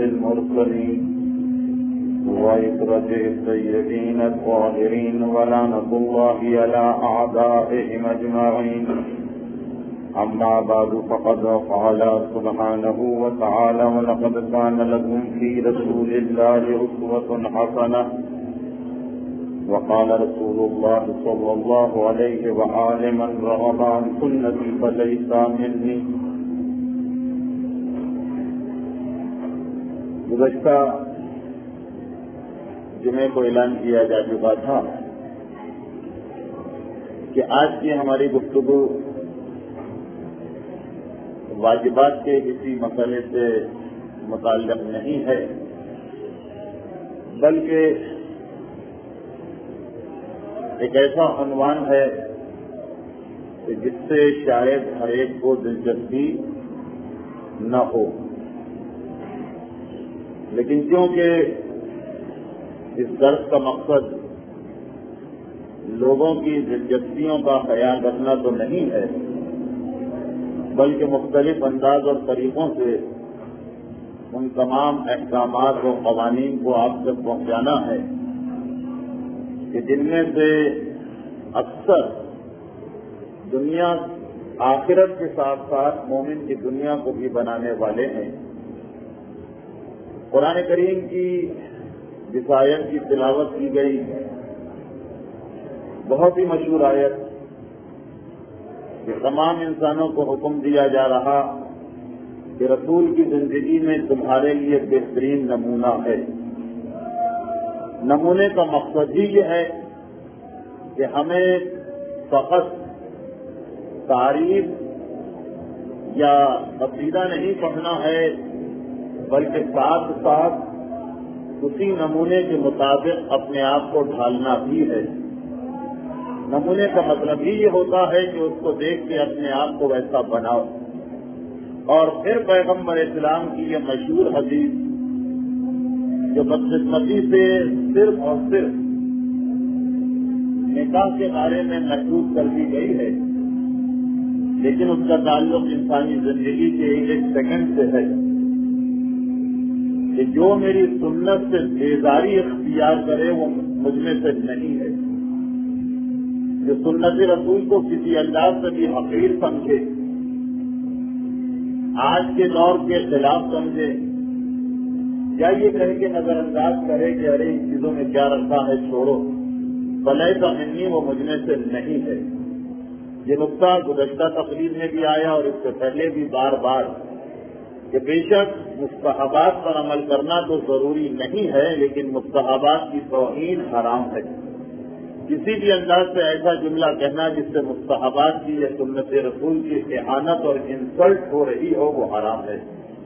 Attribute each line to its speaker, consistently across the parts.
Speaker 1: المرسلين وعترة السيدين الطاهرين ولعنة الله على أعدائهم أجمعين. أما بعد فقد قال سبحانه وتعالى ولقد كان لكم في رسول الله أسوة حسنة. وقال رسول الله صلى الله عليه وآله من رغب عن سنتي فليس مني. گزشتہ جمعے کو اعلان کیا جا چکا تھا کہ آج کی ہماری گفتگو واجبات کے کسی مسئلے سے متعلق نہیں ہے، بلکہ ایک ایسا عنوان ہے کہ جس سے شاید ہر ایک کو دلچسپی نہ ہو، لیکن کیونکہ اس درس کا مقصد لوگوں کی دلچسپیوں کا خیال رکھنا تو نہیں ہے، بلکہ مختلف انداز اور طریقوں سے ان تمام احکامات و قوانین کو آپ تک پہنچانا ہے کہ جن میں سے اکثر دنیا آخرت کے ساتھ ساتھ مومن کی دنیا کو بھی بنانے والے ہیں۔ قرآن کریم کی جس آیت کی تلاوت کی گئی، بہت ہی مشہور آیت، کہ تمام انسانوں کو حکم دیا جا رہا کہ رسول کی زندگی میں تمہارے لیے بہترین نمونہ ہے۔ نمونے کا مقصد ہی یہ ہے کہ ہمیں فقط تعریف یا قصیدہ نہیں پڑھنا ہے، بلکہ ساتھ ساتھ اسی نمونے کے مطابق اپنے آپ کو ڈھالنا بھی ہے۔ نمونے کا مطلب ہی یہ ہوتا ہے کہ اس کو دیکھ کے اپنے آپ کو ویسا بناؤ۔ اور پھر پیغمبر اسلام کی یہ مشہور حدیث جو بدقسمتی سے صرف اور صرف نکاح کے بارے میں محدود کر دی گئی ہے، لیکن اس کا تعلق انسانی زندگی کے ایک سیکنڈ سے ہے کہ جو میری سنت سے بیزاری اختیار کرے وہ مجھ میں سے نہیں ہے، جو سنت رسول کو کسی انداز سے بھی حقیر سمجھے، آج کے دور کے خلاف سمجھے، یا یہ کہہ کے نظر انداز کرے کہ ارے ان چیزوں میں کیا رکھا ہے چھوڑو، بلے کا منی وہ مجھ میں سے نہیں ہے۔ یہ نقطہ گزشتہ تقریر میں بھی آیا اور اس سے پہلے بھی بار بار کہ بے شک مستحبات پر عمل کرنا تو ضروری نہیں ہے، لیکن مستحبات کی توہین حرام ہے۔ کسی بھی انداز سے ایسا جملہ کہنا جس سے مستحبات کی یا سنت رسول کی اہانت اور انسلٹ ہو رہی ہو وہ حرام ہے۔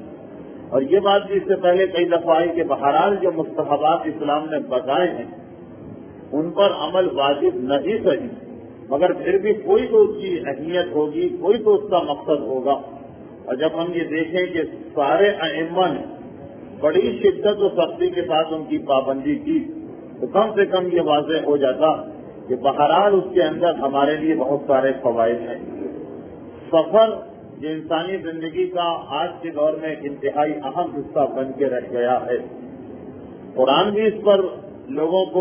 Speaker 1: اور یہ بات بھی اس سے پہلے کئی دفعہ آئی کہ بہرحال جو مستحبات اسلام نے بتائے ہیں ان پر عمل واجب نہیں صحیح، مگر پھر بھی کوئی تو اس کی اہمیت ہوگی، کوئی تو اس کا مقصد ہوگا۔ اور جب ہم یہ دیکھیں کہ سارے ائمہ نے بڑی شدت و سختی کے ساتھ ان کی پابندی کی تو کم سے کم یہ واضح ہو جاتا کہ بہرحال اس کے اندر ہمارے لیے بہت سارے فوائد ہیں۔ سفر یہ انسانی زندگی کا آج کے دور میں انتہائی اہم حصہ بن کے رہ گیا ہے۔ قرآن بھی اس پر لوگوں کو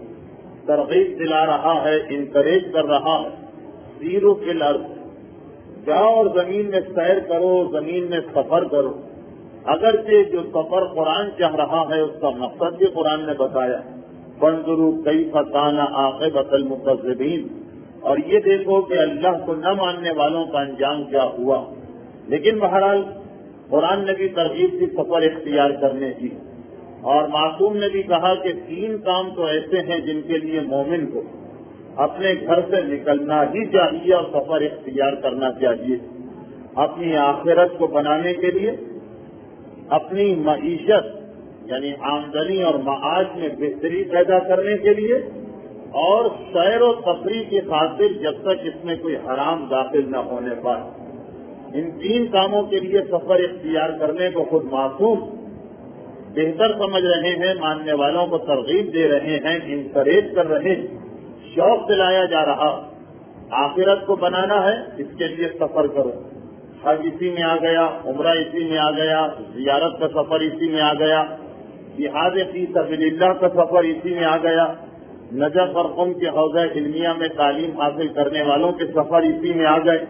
Speaker 1: ترغیب دلا رہا ہے، انکریج کر رہا ہے۔ سیروا فی الارض، جاؤ اور زمین میں سیر کرو، زمین میں سفر کرو۔ اگرچہ جو سفر قرآن چاہ رہا ہے اس کا مقصد بھی قرآن نے بتایا، فانظروا کیف کان عاقبۃ المکذبین، اور یہ دیکھو کہ اللہ کو نہ ماننے والوں کا انجام کیا ہوا۔ لیکن بہرحال قرآن نے بھی ترغیب کی سفر اختیار کرنے کی، اور معصوم نے بھی کہا کہ 3 کام تو ایسے ہیں جن کے لیے مومن کو اپنے گھر سے نکلنا ہی چاہیے اور سفر اختیار کرنا چاہیے، اپنی آخرت کو بنانے کے لیے، اپنی معیشت یعنی آمدنی اور معاش میں بہتری پیدا کرنے کے لیے، اور سیر و تفریح کی خاطر جب تک اس میں کوئی حرام داخل نہ ہونے پائے۔ ان 3 کاموں کے لیے سفر اختیار کرنے کو خود معصوم بہتر سمجھ رہے ہیں، ماننے والوں کو ترغیب دے رہے ہیں، انکریج کر رہے ہیں، شوق دلایا جا رہا۔ آخرت کو بنانا ہے اس کے لیے سفر کرو، حج اسی میں آ گیا، عمرہ اسی میں آ گیا، زیارت کا سفر اسی میں آ گیا، جہاد فی سبیل اللہ کا سفر اسی میں آ گیا، نجف اور قم کے حوضہ علمیہ میں تعلیم حاصل کرنے والوں کے سفر اسی میں آ گئے،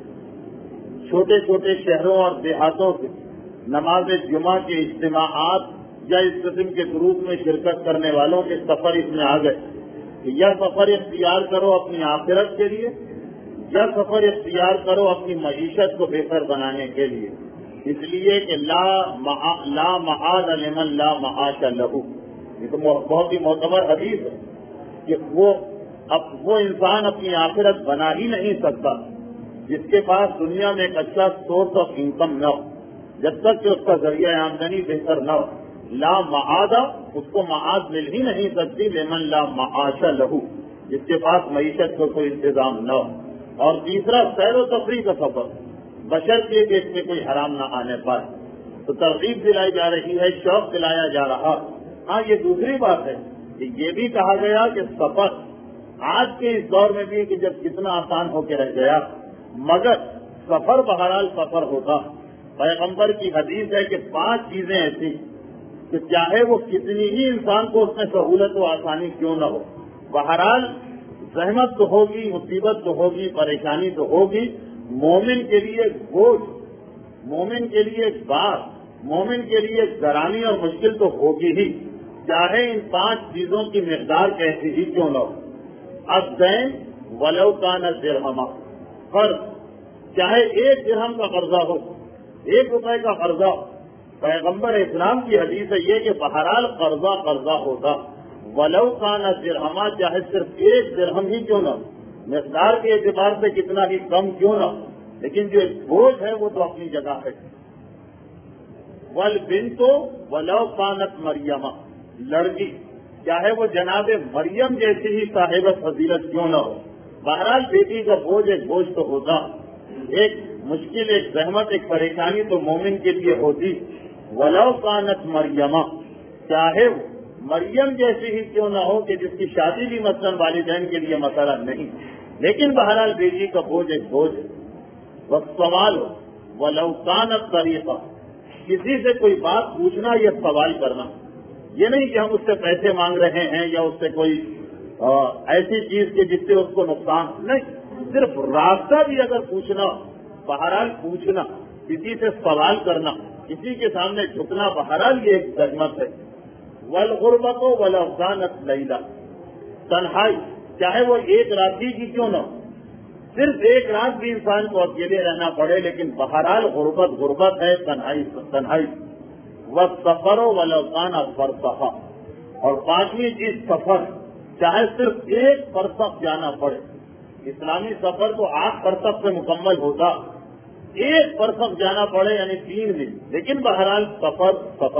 Speaker 1: چھوٹے چھوٹے شہروں اور دیہاتوں سے نماز جمعہ کے اجتماعات یا اس قسم کے گروپ میں شرکت کرنے والوں کے سفر اس میں آ گئے کہ یا سفر اختیار کرو اپنی آخرت کے لیے، یا سفر اختیار کرو اپنی معیشت کو بہتر بنانے کے لیے، اس لیے کہ لا معاد لمن لا معاش لہ، یہ تو بہت ہی معتبر حدیث ہے کہ وہ انسان اپنی آخرت بنا ہی نہیں سکتا جس کے پاس دنیا میں ایک اچھا سورس آف انکم نہ ہو، جب تک کہ اس کا ذریعہ آمدنی بہتر نہ ہو۔ لا معاد، اس کو معاد مل ہی نہیں سکتی لمن لا معاش لہ، جس کے پاس معیشت کو کوئی انتظام نہ ہو۔ اور تیسرا سیر و تفریح کا سفر، بشرطیے کہ اس میں کوئی حرام نہ آنے پائے، تو ترغیب دلائی جا رہی ہے، شوق دلایا جا رہا۔ ہاں یہ دوسری بات ہے کہ یہ بھی کہا گیا کہ سفر آج کے اس دور میں بھی کہ جب کتنا آسان ہو کے رہ گیا، مگر سفر بہرحال سفر ہوگا۔ پیغمبر کی حدیث ہے کہ 5 چیزیں ایسی کہ چاہے وہ کتنی ہی انسان کو اس میں سہولت و آسانی کیوں نہ ہو، بہرحال زحمت تو ہوگی، مصیبت تو ہوگی، پریشانی تو ہوگی، مومن کے لیے بوجھ، مومن کے لیے بات، مومن کے لیے گرانی اور مشکل تو ہوگی ہی، چاہے ان 5 چیزوں کی مقدار کیسی ہی کیوں نہ ہو۔ الدین ولو کان درہما، قرض، چاہے 1 درہم کا قرضہ ہو، 1 روپے کا قرضہ ہو، پیغمبر اسلام کی حدیث ہے یہ کہ بہرحال قرضہ ہوگا، ولو کان درہما، چاہے صرف 1 درہم ہی کیوں نہ ہو، مقدار کے اعتبار سے کتنا ہی کم کیوں نہ ہو، لیکن جو بوجھ ہے وہ تو اپنی جگہ ہے۔ والبنت ولو کانت مریم، لڑکی چاہے وہ جناب مریم جیسی ہی صاحب فضیلت کیوں نہ ہو، بہرحال بیٹی کا بوجھ ایک بوجھ تو ہوتا، ایک مشکل، ایک زحمت، ایک پریشانی تو مومن کے لیے ہوتی۔ ولو کانت مریم، چاہے وہ مریم جیسی ہی کیوں نہ ہو کہ جس کی شادی بھی مثلا والدین کے لیے مسئلہ نہیں، لیکن بہرحال بیٹی کا بوجھ ایک بوجھ ہے۔ سوال ہو ولو کانت طریقہ، کسی سے کوئی بات پوچھنا یا سوال کرنا، یہ نہیں کہ ہم اس سے پیسے مانگ رہے ہیں یا اس سے کوئی ایسی چیز کے جس سے اس کو نقصان نہیں، صرف راستہ بھی اگر پوچھنا، بہرحال پوچھنا، کسی سے سوال کرنا، کسی کے سامنے جھکنا، بہرحال یہ ایک زحمت ہے۔ والغربت ولو کانت لیلا، تنہائی چاہے وہ 1 رات کی کیوں نہ ہو، صرف 1 رات بھی انسان کو اکیلے رہنا پڑے، لیکن بہرحال غربت ہے، تنہائی۔ والسفر ولو کان فرسخا، اور 5ویں چیز سفر، چاہے صرف 1 فرسخ جانا پڑے، اسلامی سفر تو 8 فرسخ سے مکمل ہوتا، 1 فرسخ جانا پڑے یعنی 3 دن، لیکن بہرحال سفر۔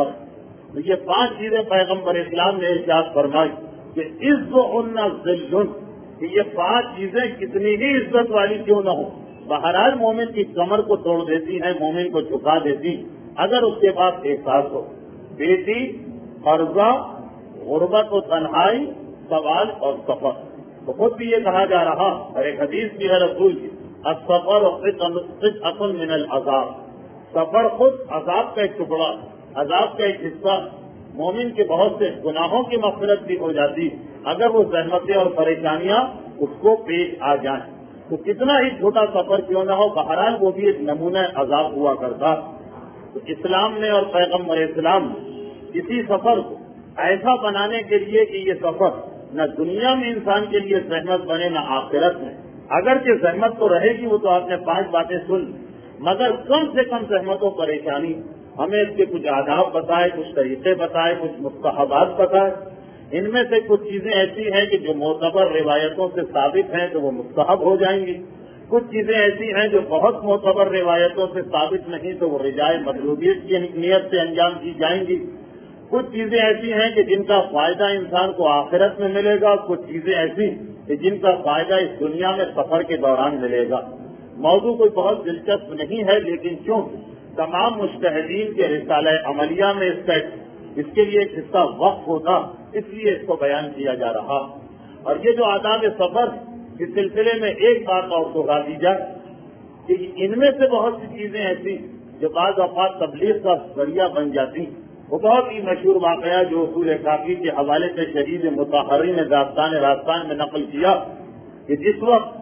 Speaker 1: تو یہ 5 چیزیں پیغمبر اسلام نے ارشاد فرمائی کہ عزّهن ذل، کہ یہ 5 چیزیں کتنی ہی عزت والی کیوں نہ ہو، بہرحال مومن کی کمر کو توڑ دیتی ہیں، مومن کو جھکا دیتی اگر اس کے پاس احساس ہو۔ بیٹی، قرضہ، غربت و تنہائی، سوال اور سفر۔ تو خود بھی یہ کہا جا رہا اور ایک حدیث بھی ہے رسول کی، السفر قطعۃ من العذاب، سفر خود عذاب کا ایک ٹکڑا، عذاب کا ایک حصہ۔ مومن کے بہت سے گناہوں کی مغفرت بھی ہو جاتی اگر وہ زحمتیں اور پریشانیاں اس کو پیش آ جائیں، تو کتنا ہی چھوٹا سفر کیوں نہ ہو، بہرحال وہ بھی ایک نمونہ عذاب ہوا کرتا۔ تو اسلام نے اور پیغمبر اسلام نے اسی سفر کو ایسا بنانے کے لیے کہ یہ سفر نہ دنیا میں انسان کے لیے زحمت بنے نہ آخرت میں، اگرچہ زحمت تو رہے گی، وہ تو آپ نے 5 باتیں سن، مگر کم سے کم زحمت و پریشانی، ہمیں اس کے کچھ آداب بتائے، کچھ طریقے بتائے، کچھ مستحبات بتائے۔ ان میں سے کچھ چیزیں ایسی ہیں کہ جو معتبر روایتوں سے ثابت ہیں تو وہ مستحب ہو جائیں گی، کچھ چیزیں ایسی ہیں جو بہت معتبر روایتوں سے ثابت نہیں تو وہ رجائے مطلوبیت کی نیت سے انجام دی جائیں گی، کچھ چیزیں ایسی ہیں کہ جن کا فائدہ انسان کو آخرت میں ملے گا، کچھ چیزیں ایسی کہ جن کا فائدہ اس دنیا میں سفر کے دوران ملے گا۔ موضوع کوئی بہت دلچسپ نہیں ہے، لیکن چونکہ تمام مجتہدین کے رسالہ عملیہ میں اس کے لیے ایک حصہ وقف ہوتا، اس لیے اس کو بیان کیا جا رہا۔ اور یہ جو آداب سفر، اس سلسلے میں ایک بات اور دہرا دی جائے کہ ان میں سے بہت سی چیزیں ایسی جو بعض اوقات تبلیغ کا ذریعہ بن جاتی. وہ بہت ہی مشہور واقعہ جو اصول کافی کے حوالے سے شدید مطہری نے راستان میں نقل کیا کہ جس وقت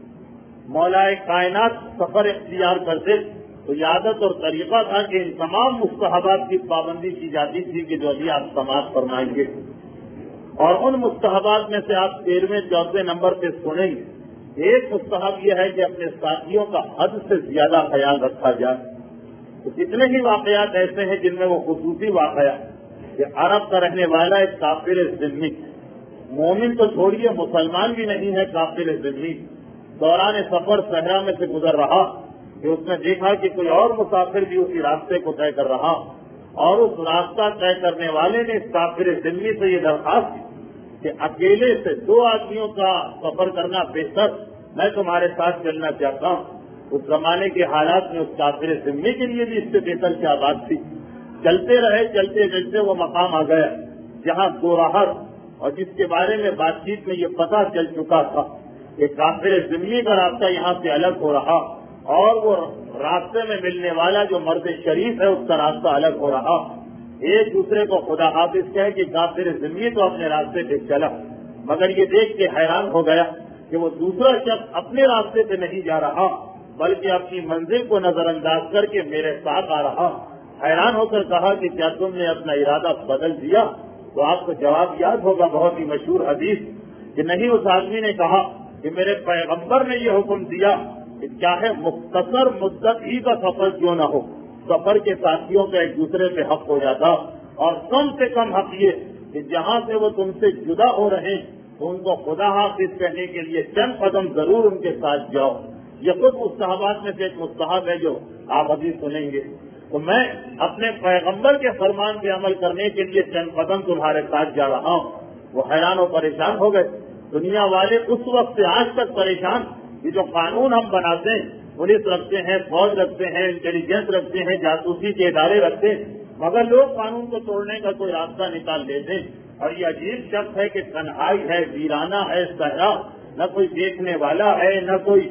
Speaker 1: مولا کائنات سفر اختیار کرتے تو یہ عادت اور طریقہ تھا کہ ان تمام مستحبات کی پابندی کی جاتی تھی کہ جو ابھی آپ سماعت فرمائیں گے. اور ان مستحبات میں سے آپ 13ویں 14ویں نمبر پہ سنیں گے. ایک مستحب یہ ہے کہ اپنے ساتھیوں کا حد سے زیادہ خیال رکھا جائے. تو کتنے ہی واقعات ایسے ہیں جن میں وہ خصوصی واقعہ کہ عرب کا رہنے والا ایک کافر ذمہ، مومن تو چھوڑیے مسلمان بھی نہیں ہے، کافر ذمہ دوران سفر صحرا میں سے گزر رہا کہ اس نے دیکھا کہ کوئی اور مسافر بھی اسی راستے کو طے کر رہا، اور اس راستہ طے کرنے والے نے اس کافر ذمہ سے یہ درخواست کی کہ اکیلے سے 2 آدمیوں کا سفر کرنا بہتر، میں تمہارے ساتھ چلنا چاہتا ہوں. اس زمانے کے حالات میں اس کافر ذمہ کے لیے بھی اس سے بہتر کیا بات تھی. چلتے رہے، چلتے چلتے وہ مقام آ گیا جہاں 2 راہر اور جس کے بارے میں بات چیت میں یہ پتہ چل چکا تھا کہ کافر ذمہ کا راستہ یہاں سے الگ ہو رہا اور وہ راستے میں ملنے والا جو مرد شریف ہے اس کا راستہ الگ ہو رہا. ایک دوسرے کو خدا حافظ کہے کہ کافر ذمہ تو اپنے راستے پہ چلا، مگر یہ دیکھ کے حیران ہو گیا کہ وہ دوسرا شخص اپنے راستے پہ نہیں جا رہا بلکہ اپنی منزل کو نظر انداز کر کے میرے ساتھ آ رہا. حیران ہو کر کہا کہ کیا تم نے اپنا ارادہ بدل دیا؟ تو آپ کو جواب یاد ہوگا، بہت ہی مشہور حدیث کہ نہیں. اس آدمی نے کہا کہ میرے پیغمبر نے یہ حکم دیا کہ چاہے مختصر مدت ہی کا سفر کیوں نہ ہو، سفر کے ساتھیوں کا ایک دوسرے پہ حق ہو جاتا، اور کم سے کم حق یہ کہ جہاں سے وہ تم سے جدا ہو رہے ہیں تو ان کو خدا حافظ کہنے کے لیے چند قدم ضرور ان کے ساتھ جاؤ. یہ خود مستحبات میں سے ایک مستحب ہے جو آپ ابھی سنیں گے. تو میں اپنے پیغمبر کے فرمان پہ عمل کرنے کے لیے چند قدم تمہارے ساتھ جا رہا ہوں. وہ حیران و پریشان ہو گئے. دنیا والے اس وقت سے آج تک پریشان، یہ جو قانون ہم بناتے ہیں، پولیس رکھتے ہیں، فوج رکھتے ہیں، انٹیلیجنس رکھتے ہیں، جاسوسی کے ادارے رکھتے ہیں، مگر لوگ قانون کو توڑنے کا کوئی راستہ نکال لیتے ہیں. اور یہ عجیب شخص ہے کہ تنہائی ہے، ویرانہ ہے صحرا، نہ کوئی دیکھنے والا ہے نہ کوئی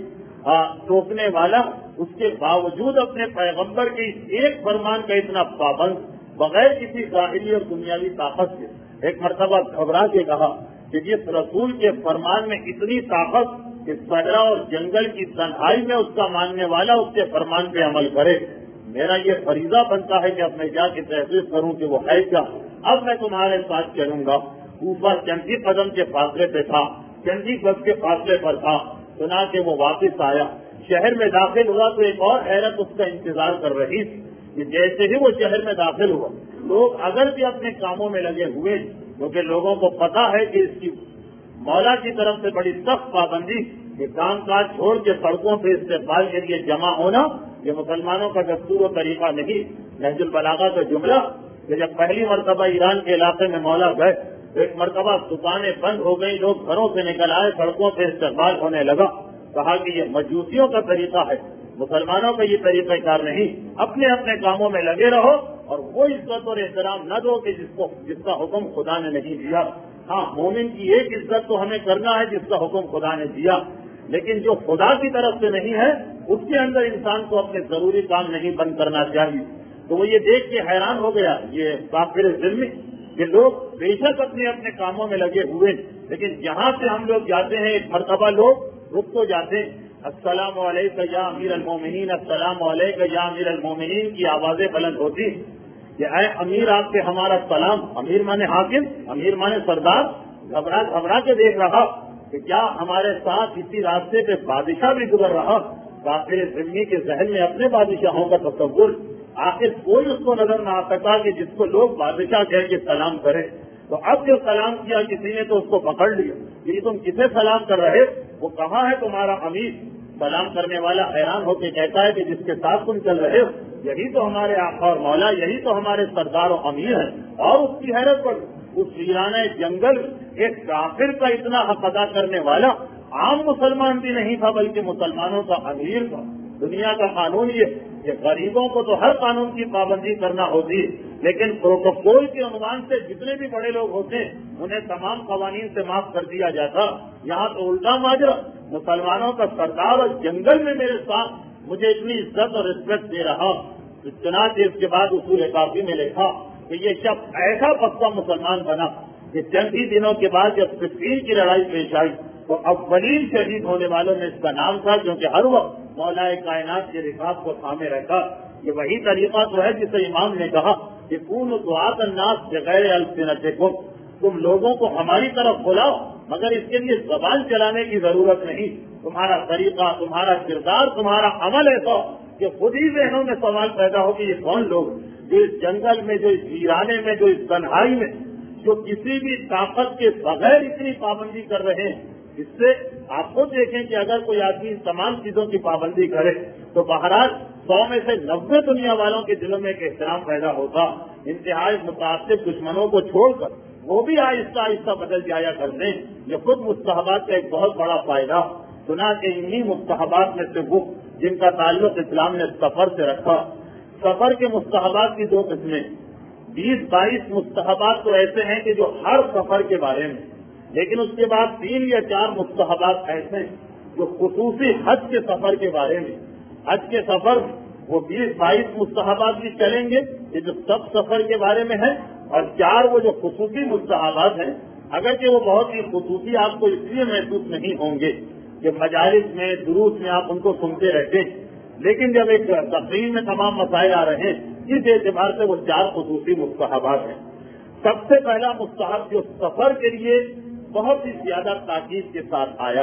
Speaker 1: ٹوکنے والا، اس کے باوجود اپنے پیغمبر کے اس ایک فرمان کا اتنا پابند، بغیر کسی ظاہری اور دنیاوی طاقت سے. ایک مرتبہ گھبرا کے کہا کہ جس رسول کے فرمان میں اتنی طاقت کہ صحرا اور جنگل کی تنہائی میں اس کا ماننے والا اس کے فرمان پہ عمل کرے، میرا یہ فریضہ بنتا ہے کہ اب میں جا کے تحقیق کروں کہ وہ ہے کیا. اب میں تمہارے ساتھ چلوں گا. اوپر چند ہی قدم کے فاصلے پہ تھا، چند ہی گز کے فاصلے پر تھا. سنا کہ وہ واپس آیا، شہر میں داخل ہوا تو ایک اور حیرت اس کا انتظار کر رہی کہ جیسے ہی وہ شہر میں داخل ہوا، لوگ اگر بھی اپنے کاموں میں لگے ہوئے، کیونکہ لوگوں کو پتا ہے کہ اس کی مولا کی طرف سے بڑی سخت پابندی کہ کام کاج چھوڑ کے سڑکوں پہ استقبال کے لیے جمع ہونا یہ مسلمانوں کا دستور و طریقہ نہیں. نہج البلاغہ کا جملہ کہ جب پہلی مرتبہ ایران کے علاقے میں مولا گئے، ایک مرتبہ دکانیں بند ہو گئی، لوگ گھروں سے نکل آئے، سڑکوں پہ استقبال ہونے لگا. کہا کہ یہ مجوسیوں کا طریقہ ہے، مسلمانوں کا یہ طریقہ کار نہیں. اپنے اپنے کاموں میں لگے رہو اور وہ عزت اور احترام نہ دو کہ جس کا حکم خدا نے نہیں دیا. ہاں، مومن کی ایک عزت تو ہمیں کرنا ہے جس کا حکم خدا نے دیا، لیکن جو خدا کی طرف سے نہیں ہے اس کے اندر انسان کو اپنے ضروری کام نہیں بند کرنا چاہیے. تو وہ یہ دیکھ کے حیران ہو گیا یہ کافر ذمہ کہ لوگ بے شک اپنے اپنے کاموں میں لگے ہوئے، لیکن جہاں سے ہم لوگ جاتے ہیں ایک مرتبہ لوگ رک تو جاتے ہیں. السلام علیکم یا امیر المومنین، السلام علیکم یا امیر المومنین کی آوازیں بلند ہوتی کہ اے امیر آپ کے ہمارا سلام. امیر مانے حاکم، امیر مانے سردار. گھبرا گھبرا کے دیکھ رہا کہ کیا ہمارے ساتھ اسی راستے پہ بادشاہ بھی گزر رہا. کافر ذمہ کے ذہن میں اپنے بادشاہوں کا تصور، آخر کوئی اس کو نظر نہ آ سکا کہ جس کو لوگ بادشاہ کہہ کے سلام کرے. تو اب جو سلام کیا کسی نے تو اس کو پکڑ لیا کہ تم کسے سلام کر رہے، وہ کہاں ہے تمہارا امیر. سلام کرنے والا حیران ہو کے کہتا ہے کہ جس کے ساتھ تم چل رہے ہو یہی تو ہمارے آقا اور مولا، یہی تو ہمارے سردار و امیر ہیں. اور اس کی حیرت پر اس ویرانہ جنگل ایک کافر کا اتنا حق ادا کرنے والا عام مسلمان بھی نہیں تھا بلکہ مسلمانوں کا امیر تھا. دنیا کا قانون یہ کہ غریبوں کو تو ہر قانون کی پابندی کرنا ہوتی ہے، لیکن پروٹوکول کے عنوان سے جتنے بھی بڑے لوگ ہوتے ہیں انہیں تمام قوانین سے معاف کر دیا جاتا. یہاں تو الٹا ماجرا، مسلمانوں کا سردار اور جنگل میں میرے ساتھ مجھے اتنی عزت اور رسپیکٹ دے رہا. چنانچہ اس کے بعد اصول کافی میں لکھا کہ یہ شخص ایسا پختہ مسلمان بنا کہ چند ہی دنوں کے بعد جب صفین کی لڑائی پیش آئی تو اولین شہید ہونے والوں میں اس کا نام تھا، کیونکہ ہر وقت مولا کائنات کے رکاب کو تھامے رکھا. یہ وہی طریقہ تو ہے جسے امام نے کہا کہ کونوا دعاۃ الناس بغیر السنتکم، تم لوگوں کو ہماری طرف بلاؤ مگر اس کے لیے زبان چلانے کی ضرورت نہیں. تمہارا طریقہ، تمہارا کردار، تمہارا عمل ایسا کہ خود ہی ذہنوں میں سوال پیدا ہو کہ یہ کون لوگ جو اس جنگل میں، جو اس ویرانے میں، جو اس تنہائی میں، جو کسی بھی طاقت کے بغیر اتنی پابندی کر رہے ہیں. اس سے آپ خود دیکھیں کہ اگر کوئی آدمی ان تمام چیزوں کی پابندی کرے تو بہرحال 100 میں سے 90 دنیا والوں کے دلوں میں ایک احترام پیدا ہوتا. انتہائی متعصب دشمنوں کو چھوڑ کر وہ بھی آہستہ آہستہ بدل جایا کرتے ہیں. یہ خود مستحبات کا ایک بہت بڑا فائدہ. سنا کہ انہی مستحبات میں سے وہ جن کا تعلق اسلام نے سفر سے رکھا. سفر کے مستحبات کی 2 قسمیں، 20-22 مستحبات تو ایسے ہیں کہ جو ہر سفر کے بارے میں، لیکن اس کے بعد 3 یا 4 مستحبات ایسے ہیں جو خصوصی حج کے سفر کے بارے میں. حج کے سفر وہ 20-22 مستحبات بھی چلیں گے یہ جو سب سفر کے بارے میں ہے، اور 4 وہ جو خصوصی مستحبات ہیں. اگرچہ وہ بہت ہی خصوصی آپ کو اس لیے محسوس نہیں ہوں گے کہ مجالس میں، دروس میں آپ ان کو سنتے رہتے ہیں، لیکن جب ایک تقریر میں تمام مسائل آ رہے ہیں اس اعتبار سے وہ 4 خصوصی مستحبات ہیں. سب سے پہلا مستحب جو سفر کے لیے بہت ہی زیادہ تاکید کے ساتھ آیا،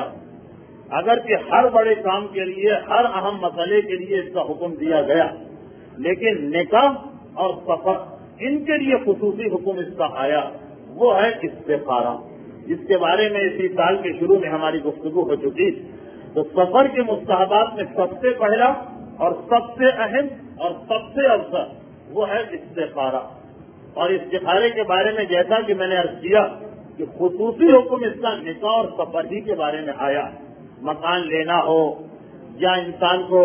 Speaker 1: اگرچہ ہر بڑے کام کے لیے، ہر اہم مسئلے کے لیے اس کا حکم دیا گیا، لیکن نکاح اور سفر ان کے لیے خصوصی حکم اس کا آیا، وہ ہے استخارہ، جس کے بارے میں اسی سال کے شروع میں ہماری گفتگو ہو چکی. تو سفر کے مستحبات میں سب سے پہلا اور سب سے اہم اور سب سے افضل وہ ہے استخارہ. اور استخارے کے بارے میں جیسا کہ میں نے عرض کیا کہ خصوصی حکم اس کا نکاح اور سفر ہی کے بارے میں آیا. مکان لینا ہو یا انسان کو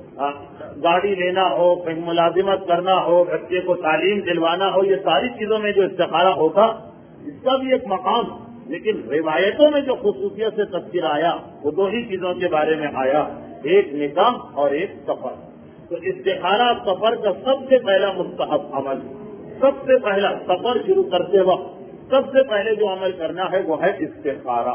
Speaker 1: گاڑی لینا ہو، کہیں ملازمت کرنا ہو، بچے کو تعلیم دلوانا ہو، یہ ساری چیزوں میں جو استخارہ ہوتا اس کا بھی ایک مقام، لیکن روایتوں میں جو خصوصیت سے تذکر آیا وہ 2 ہی چیزوں کے بارے میں آیا، ایک نکاح اور ایک سفر. تو استخارہ سفر کا سب سے پہلا مستحب عمل، سب سے پہلا سفر شروع کرتے وقت سب سے پہلے جو عمل کرنا ہے وہ ہے استخارہ.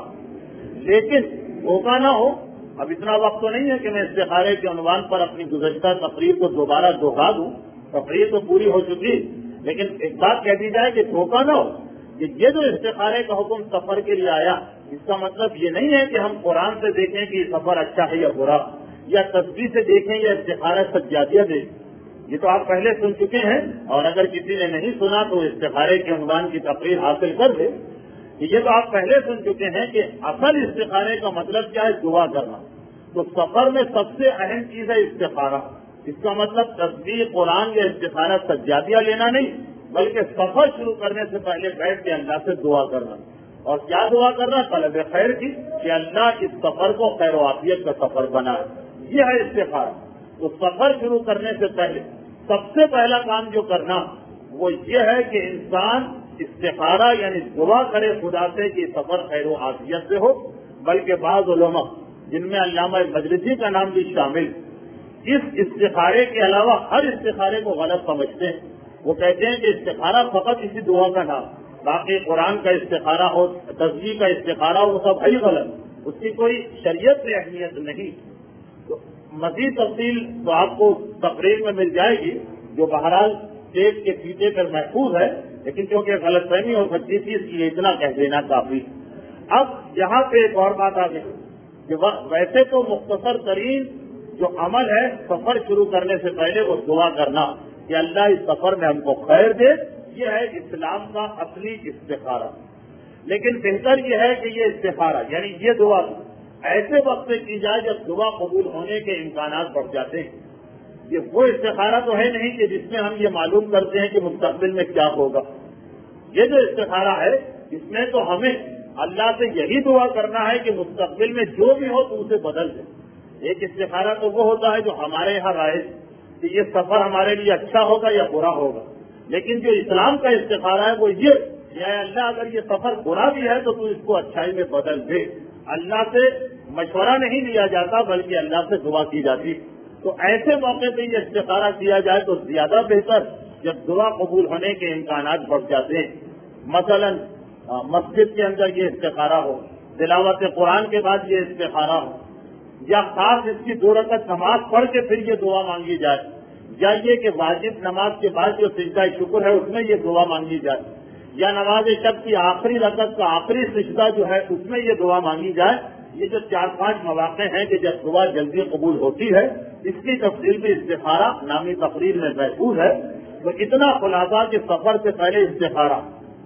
Speaker 1: لیکن دھوکہ نہ ہو، اب اتنا وقت تو نہیں ہے کہ میں استخارے کے عنوان پر اپنی گزشتہ تقریر کو دوبارہ دہرا دوں، تقریر تو پوری ہو چکی، لیکن ایک بات کہہ دی جائے کہ دھوکہ نہ ہو کہ یہ جو استخارے کا حکم سفر کے لیے آیا اس کا مطلب یہ نہیں ہے کہ ہم قرآن سے دیکھیں کہ یہ سفر اچھا ہے یا برا، یا تسبیح سے دیکھیں یا استخارہ سجادیہ دیکھیں. یہ تو آپ پہلے سن چکے ہیں، اور اگر کسی نے نہیں سنا تو استخارے کے عنوان کی تقریر حاصل کر دے. یہ تو آپ پہلے سن چکے ہیں کہ اصل استخارے کا مطلب کیا ہے، دعا کرنا. تو سفر میں سب سے اہم چیز ہے استخارہ. اس کا مطلب تسبیح، قرآن یا استخارہ سجادیہ لینا نہیں، بلکہ سفر شروع کرنے سے پہلے بیٹھ کے اللہ سے دعا کرنا. اور کیا دعا کرنا؟ طلب خیر کی، کہ اللہ اس سفر کو خیر و عافیت کا سفر بنائے. یہ ہے استخارہ. تو سفر شروع کرنے سے پہلے سب سے پہلا کام جو کرنا وہ یہ ہے کہ انسان استخارہ یعنی دعا کرے خدا سے کہ سفر خیر و عافیت سے ہو. بلکہ بعض علماء جن میں علامہ مجلسی کا نام بھی شامل اس استخارے کے علاوہ ہر استخارے کو غلط سمجھتے ہیں. وہ کہتے ہیں کہ استخارہ فقط اسی دعا کا نام، باقی قرآن کا استخارہ ہو، تسبیح کا استخارہ ہو، وہ سب ہے غلط، اس کی کوئی شریعت میں اہمیت نہیں. تو مزید تفصیل تو آپ کو تقریر میں مل جائے گی جو بہرحال ٹیپ کے پیچھے پر محفوظ ہے، لیکن کیونکہ غلط فہمی ہو سکتی تھی اس لیے اتنا کہہ دینا کافی. اب یہاں پہ ایک اور بات آ گئی کہ ویسے تو مختصر ترین جو عمل ہے سفر شروع کرنے سے پہلے وہ دعا کرنا کہ اللہ اس سفر میں ہم کو خیر دے، یہ ہے اسلام کا اصلی استخارہ. لیکن بہتر یہ ہے کہ یہ استخارہ یعنی یہ دعا ایسے وقت میں کی جائے جب دعا قبول ہونے کے امکانات بڑھ جاتے ہیں. یہ وہ استخارہ تو ہے نہیں کہ جس میں ہم یہ معلوم کرتے ہیں کہ مستقبل میں کیا ہوگا. یہ جو استخارہ ہے اس میں تو ہمیں اللہ سے یہی دعا کرنا ہے کہ مستقبل میں جو بھی ہو تو اسے بدل دے. ایک استخارہ تو وہ ہوتا ہے جو ہمارے یہاں رائے کہ یہ سفر ہمارے لیے اچھا ہوگا یا برا ہوگا، لیکن جو اسلام کا استخارہ ہے وہ یہ یا اللہ اگر یہ سفر برا بھی ہے تو تو اس کو اچھائی میں بدل دے. اللہ سے مشورہ نہیں لیا جاتا بلکہ اللہ سے دعا کی جاتی. تو ایسے موقع پہ یہ استخارہ کیا جائے تو زیادہ بہتر، جب دعا قبول ہونے کے امکانات بڑھ جاتے ہیں. مثلا مسجد کے اندر یہ استخارہ ہو، تلاوت قرآن کے بعد یہ استخارہ ہو، یا خاص اس کی 2 رکعت نماز پڑھ کے پھر یہ دعا مانگی جائے، یا یہ کہ واجب نماز کے بعد جو سجدہ شکر ہے اس میں یہ دعا مانگی جائے، یا نماز شب کی آخری رکعت کا آخری سجدہ جو ہے اس میں یہ دعا مانگی جائے. یہ جو 4-5 مواقع ہیں کہ جب دعا جلدی قبول ہوتی ہے، اس کی تفصیل بھی استخارہ نامی تقریر میں محفوظ ہے. تو اتنا خلاصہ کہ سفر سے پہلے استخارہ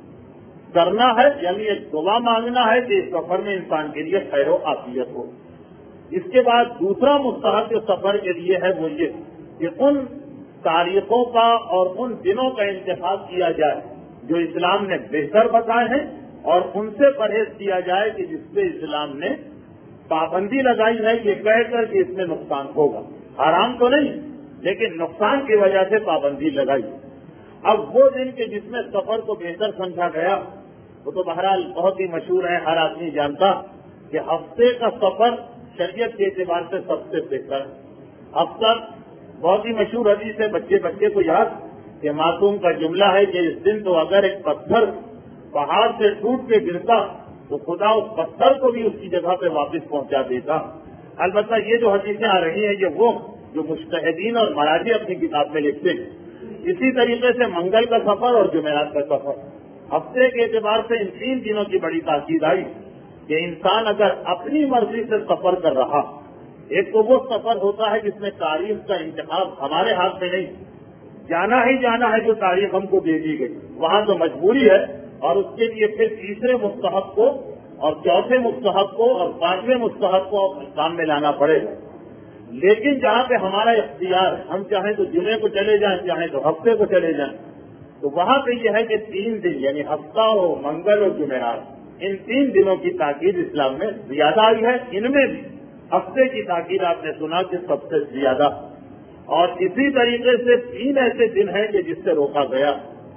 Speaker 1: کرنا ہے، یعنی ایک دعا مانگنا ہے کہ اس سفر میں انسان کے لیے خیر و عافیت ہو. اس کے بعد دوسرا مستحب جو سفر کے لیے ہے وہ یہ کہ ان تاریخوں کا اور ان دنوں کا انتخاب کیا جائے جو اسلام نے بہتر بتائے ہیں، اور ان سے پرہیز کیا جائے کہ جس پہ اسلام نے پابندی لگائی ہے یہ کہہ کر کہ اس میں نقصان ہوگا. حرام تو نہیں لیکن نقصان کی وجہ سے پابندی لگائی. اب وہ دن کے جس میں سفر کو بہتر سمجھا گیا وہ تو بہرحال بہت ہی مشہور ہے، ہر آدمی جانتا کہ ہفتے کا سفر شریعت کے اعتبار سے سب سے بہتر ہے. ہفتہ بہت ہی مشہور حدیث ہے، بچے کو یاد کہ معصوم کا جملہ ہے کہ اس دن تو اگر ایک پتھر پہاڑ سے ٹوٹ کے گرتا تو خدا اس پتھر کو بھی اس کی جگہ پہ واپس پہنچا دیتا. البتہ یہ جو حدیثیں آ رہی ہیں یہ وہ جو مجتہدین اور مراجع اپنی کتاب میں لکھتے ہیں. اسی طریقے سے منگل کا سفر اور جمعرات کا سفر ہفتے کے اعتبار سے ان 3 دنوں کی بڑی تاکید آئی کہ انسان اگر اپنی مرضی سے سفر کر رہا، ایک تو وہ سفر ہوتا ہے جس میں تاریخ کا انتخاب ہمارے ہاتھ میں نہیں، جانا ہی جانا ہے جو تاریخ ہم کو دے دی گئی، وہاں تو مجبوری ہے اور اس کے لیے پھر تیسرے مستحب کو اور چوتھے مستحب کو اور 5ویں مستحب کو کام میں لانا پڑے گا. لیکن جہاں پہ ہمارا اختیار، ہم چاہیں تو جمعے کو چلے جائیں، چاہیں تو ہفتے کو چلے جائیں، تو وہاں پہ یہ ہے کہ 3 دن یعنی ہفتہ ہو، منگل اور جمعرات، ان 3 دنوں کی تاکید اسلام میں زیادہ آئی ہے. ان میں بھی ہفتے کی تاکید آپ نے سنا کہ سب سے زیادہ، اور اسی طریقے سے 3 ایسے دن ہیں کہ جس سے روکا گیا،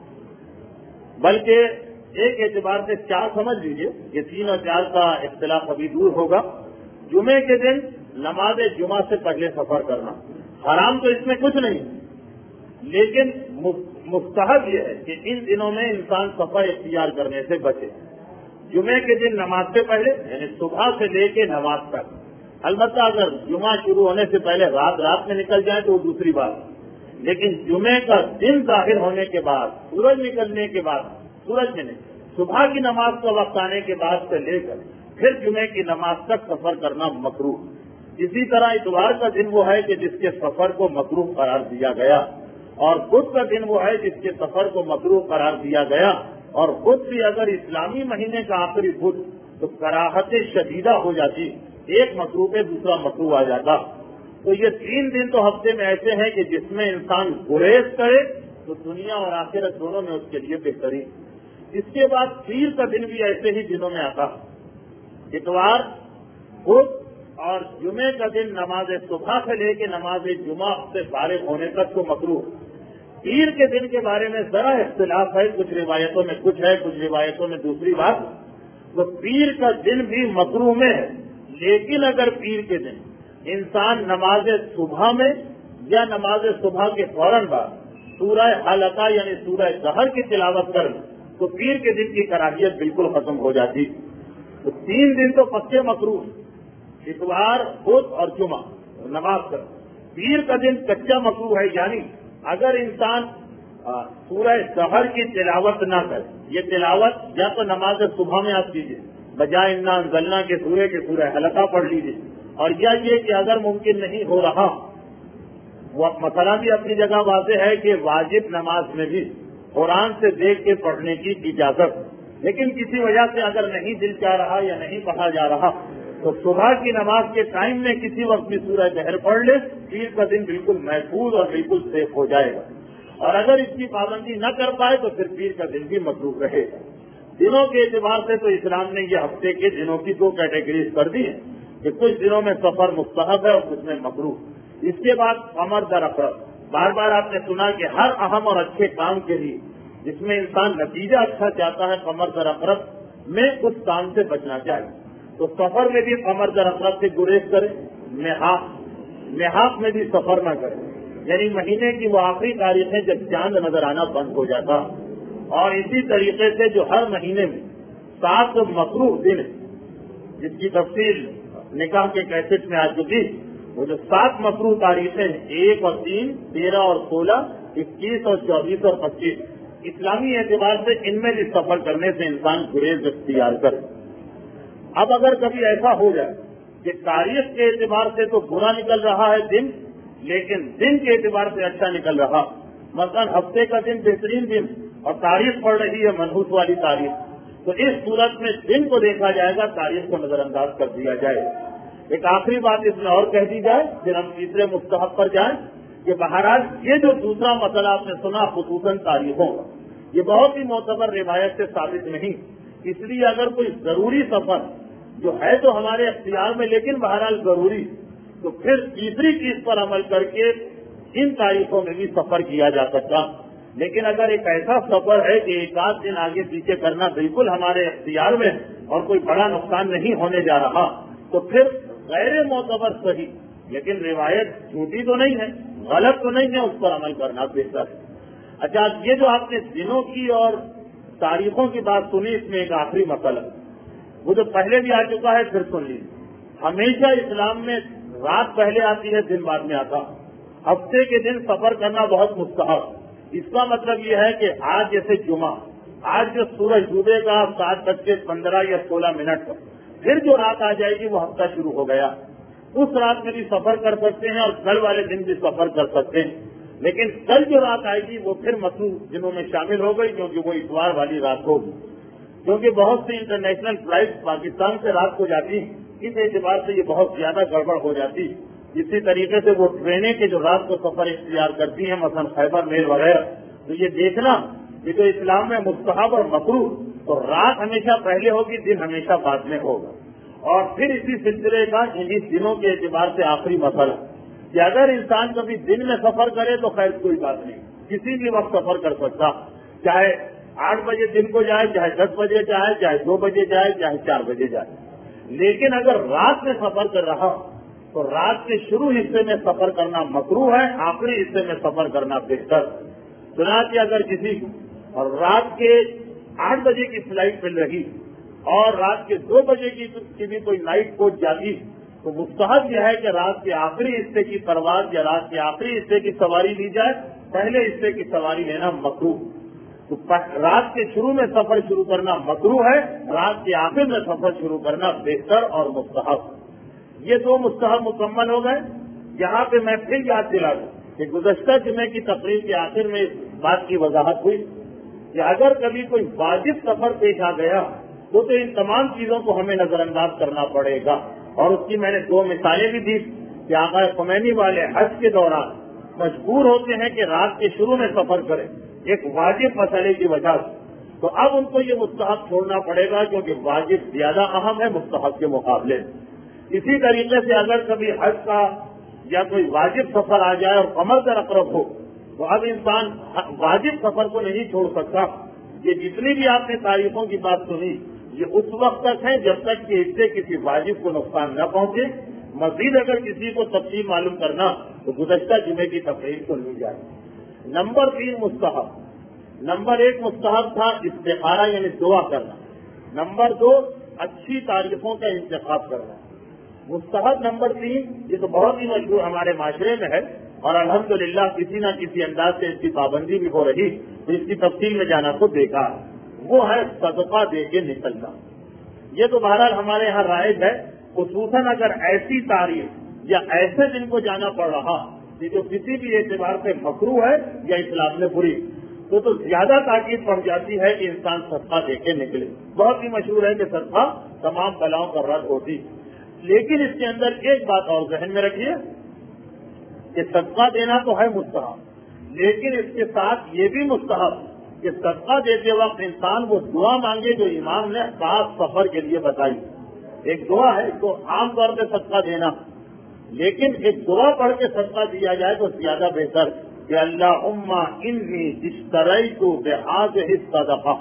Speaker 1: بلکہ ایک اعتبار سے 4 سمجھ لیجئے، یہ 3 اور 4 کا اختلاف ابھی دور ہوگا. جمعے کے دن نماز جمعہ سے پہلے سفر کرنا حرام تو اس میں کچھ نہیں، لیکن مستحب یہ ہے کہ ان دنوں میں انسان سفر اختیار کرنے سے بچے. جمعے کے دن نماز سے پہلے یعنی صبح سے لے کے نماز تک، البتہ اگر جمعہ شروع ہونے سے پہلے رات میں نکل جائے تو وہ دوسری بات، لیکن جمعے کا دن ظاہر ہونے کے بعد، سورج نکلنے کے بعد، سورج میں نہیں، صبح کی نماز کا وقت آنے کے بعد سے لے کر پھر جمعے کی نماز تک سفر کرنا مکروہ. اسی طرح اتوار کا دن وہ ہے کہ جس کے سفر کو مکروہ قرار دیا گیا، اور بدھ کا دن وہ ہے جس کے سفر کو مکروہ قرار دیا گیا. اور بدھ بھی اگر اسلامی مہینے کا آخری بدھ تو کراہت شدیدہ ہو جاتی، ایک مکروہ پہ دوسرا مکروہ آ جاتا. تو یہ 3 دن تو ہفتے میں ایسے ہیں کہ جس میں انسان گریز کرے تو دنیا اور آخرت دونوں میں اس کے لیے بہترین. اس کے بعد پیر کا دن بھی ایسے ہی دنوں میں آتا. اتوار، بدھ اور جمعے کا دن نماز صبح سے لے کے نماز جمعہ سے فارغ ہونے تک کو مکروہ. پیر کے دن کے بارے میں ذرا اختلاف ہے، کچھ روایتوں میں کچھ ہے، کچھ روایتوں میں دوسری بات. تو پیر کا دن بھی مکروہ میں ہے، لیکن اگر پیر کے دن انسان نماز صبح میں یا نماز صبح کے فوراً بعد سورہ حلقہ یعنی سورہ سحر کی تلاوت کر تو پیر کے دن کی کراہیت بالکل ختم ہو جاتی. تو 3 دن تو پکے مکروہ، اتوار، بدھ اور جمعہ نماز کر. پیر کا دن کچا مکروہ ہے، یعنی اگر انسان سورہ سحر کی تلاوت نہ کرے، یہ تلاوت یا تو نماز صبح میں آپ کیجیے بجائے انا انزلنا کے سورہ حلقہ پڑھ لیجیے، اور یا یہ کہ اگر ممکن نہیں ہو رہا، وہ مسئلہ بھی اپنی جگہ واضح ہے کہ واجب نماز میں بھی قرآن سے دیکھ کے پڑھنے کی اجازت، لیکن کسی وجہ سے اگر نہیں دل چاہ رہا یا نہیں پڑھا جا رہا تو صبح کی نماز کے ٹائم میں کسی وقت بھی سورہ سحر پڑھ لے، پیر کا دن بالکل محفوظ اور بالکل سیف ہو جائے گا. اور اگر اس کی پابندی نہ کر پائے تو پھر پیر کا دن بھی مکروہ رہے گا. دنوں کے اعتبار سے تو اسلام نے یہ ہفتے کے دنوں کی 2 کیٹیگریز کر دی ہیں کہ کچھ دنوں میں سفر مستحب ہے اور کچھ میں مکروہ. اس کے بعد قمر در اقرب، بار بار آپ نے سنا کہ ہر اہم اور اچھے کام کے لیے جس میں انسان نتیجہ اچھا چاہتا ہے قمر در اقرب میں اس کام سے بچنا چاہیے. تو سفر میں بھی قمر در اقرب سے گریز کرے. لحاق میں بھی سفر نہ کریں، یعنی مہینے کی وہ آخری تاریخیں جب چاند نظر آنا بند ہو جاتا، اور اسی طریقے سے جو ہر مہینے میں 7 مکروہ دن ہیں جس کی تفصیل نکاح کے کیسٹ میں آ چکی، وہ جو 7 مکروہ تاریخیں 1 اور 3، 13 اور 16، 21 اور 24 اور 25، اسلامی اعتبار سے ان میں بھی سفر کرنے سے انسان گریز اختیار کرے۔ اب اگر کبھی ایسا ہو جائے کہ تاریخ کے اعتبار سے تو برا نکل رہا ہے دن، لیکن دن کے اعتبار سے اچھا نکل رہا، مثلا ہفتے کا دن بہترین دن اور تاریخ پڑ رہی ہے منحوس والی تاریخ، تو اس صورت میں دن کو دیکھا جائے گا، تاریخ کو نظر انداز کر دیا جائے۔ ایک آخری بات اس میں اور کہہ دی جائے، پھر ہم تیسرے مستحب پر جائیں کہ بہرحال یہ جو دوسرا مسئلہ آپ نے سنا خصوصاً تاریخوں کا، یہ بہت ہی معتبر روایت سے ثابت نہیں، اس لیے اگر کوئی ضروری سفر جو ہے تو ہمارے اختیار میں لیکن بہرحال ضروری، تو پھر تیسری چیز پر عمل کر کے ان تاریخوں میں بھی سفر کیا جا سکتا۔ لیکن اگر ایک ایسا سفر ہے کہ 1 دن آگے پیچھے کرنا بالکل ہمارے اختیار میں اور کوئی بڑا نقصان نہیں ہونے جا رہا، تو پھر غیر معتبر صحیح لیکن روایت جھوٹی تو نہیں ہے، غلط تو نہیں ہے، اس پر عمل کرنا بہتر ہے۔ اچھا، یہ جو آپ نے دنوں کی اور تاریخوں کی بات سنی، اس میں ایک آخری مسئلہ وہ جو پہلے بھی آ چکا ہے پھر سن لیجیے۔ ہمیشہ اسلام میں رات پہلے آتی ہے دن بعد میں آتا، ہفتے کے دن سفر کرنا بہت مستحب۔ اس کا مطلب یہ ہے کہ آج جیسے جمعہ، آج جو سورج ڈوبے گا 7:15 یا 16 پر، پھر جو رات آ جائے گی وہ ہفتہ شروع ہو گیا، اس رات میں بھی سفر کر سکتے ہیں اور کل والے دن بھی سفر کر سکتے ہیں، لیکن کل جو رات آئے گی وہ پھر مطلوب دنوں میں شامل ہو گئی کیونکہ وہ اتوار والی رات ہوگی، کیونکہ بہت سی انٹرنیشنل فلائٹ پاکستان سے رات کو جاتی ہیں، اس اعتبار سے یہ بہت زیادہ گڑبڑ ہو جاتی۔ اسی طریقے سے وہ ٹرینیں کے جو رات کو سفر اختیار کرتی ہیں مثلا خیبر میل وغیرہ، تو یہ دیکھنا کہ جو اسلام میں مستحب اور مکروہ، تو رات ہمیشہ پہلے ہوگی، دن ہمیشہ بعد میں ہوگا۔ اور پھر اسی سلسلے کا انہی دنوں کے اعتبار سے آخری مسئلہ کہ اگر انسان کبھی دن میں سفر کرے تو خیر کوئی بات نہیں، کسی بھی وقت سفر کر سکتا، چاہے 8 بجے دن کو جائے، چاہے 10 بجے جائے، چاہے 2 بجے جائے، چاہے 4 بجے جائے، لیکن اگر رات میں سفر کر رہا تو رات کے شروع حصے میں سفر کرنا مکروہ ہے، آخری حصے میں سفر کرنا بہتر۔ چنانچہ اگر کسی اور رات کے 8 بجے کی فلائٹ مل رہی اور رات کے 2 بجے کی بھی کوئی نائٹ کوچ جاتی، تو مستحب یہ ہے کہ رات کے آخری حصے کی پرواز یا رات کے آخری حصے کی سواری لی جائے، پہلے حصے کی سواری لینا مکروہ۔ تو رات کے شروع میں سفر شروع کرنا مکروہ ہے، رات کے آخر میں سفر شروع کرنا بہتر اور مستحب۔ یہ 2 مستحب مکمل ہو گئے۔ یہاں پہ میں پھر یاد دلا دوں کہ گزشتہ جمعے کی تقریر کے آخر میں اس بات کی وضاحت ہوئی کہ اگر کبھی کوئی واجب سفر پیش آ گیا تو ان تمام چیزوں کو ہمیں نظر انداز کرنا پڑے گا، اور اس کی میں نے 2 مثالیں بھی دی کہ آقا خمینی والے حج کے دوران مجبور ہوتے ہیں کہ رات کے شروع میں سفر کریں ایک واجب مسئلے کی وجہ سے، تو اب ان کو یہ مستحب چھوڑنا پڑے گا کیونکہ واجب زیادہ اہم ہے مستحب کے مقابلے۔ اسی طریقے سے اگر کبھی حج کا یا کوئی واجب سفر آ جائے اور کمر در اقرب ہو تو اب انسان واجب سفر کو نہیں چھوڑ سکتا۔ یہ جتنی بھی آپ نے تاریخوں کی بات سنی یہ اس وقت تک ہے جب تک کہ اس سے کسی واجب کو نقصان نہ پہنچے۔ مزید اگر کسی کو تفصیل معلوم کرنا تو گزشتہ جمعے کی تقریر سن لی جائے۔ نمبر 3 مستحب۔ نمبر 1 مستحب تھا استخارہ یعنی دعا کرنا۔ نمبر 2 اچھی تاریخوں کا انتخاب کرنا۔ مستحب نمبر 3 یہ تو بہت ہی مشہور ہمارے معاشرے میں ہے اور الحمدللہ کسی نہ کسی انداز سے اس کی پابندی بھی ہو رہی، تو اس کی تفصیل میں جانا تو بیکار، وہ ہے صدقہ دے کے نکلنا۔ یہ تو بہرحال ہمارے یہاں رائج ہے، خصوصاً اگر ایسی تاریخ یا ایسے دن کو جانا پڑ رہا کہ جو کسی بھی اعتبار سے مکروہ ہے یا اسلام میں بری، تو زیادہ تاکید پڑ جاتی ہے کہ انسان صدقہ دے کے نکلے۔ بہت ہی مشہور ہے کہ صدقہ تمام بلاؤں کا رد ہوتی، لیکن اس کے اندر ایک بات اور ذہن میں رکھیے کہ صدقہ دینا تو ہے مستحب، لیکن اس کے ساتھ یہ بھی مستحب کہ صدقہ دیتے وقت انسان وہ دعا مانگے جو امام نے خاص سفر کے لیے بتائی۔ ایک دعا ہے تو عام طور پہ صدقہ دینا، لیکن ایک دعا پڑھ کے صدقہ دیا جائے تو زیادہ بہتر کہ اللہم انی اشتریت بہذہ الصدقہ،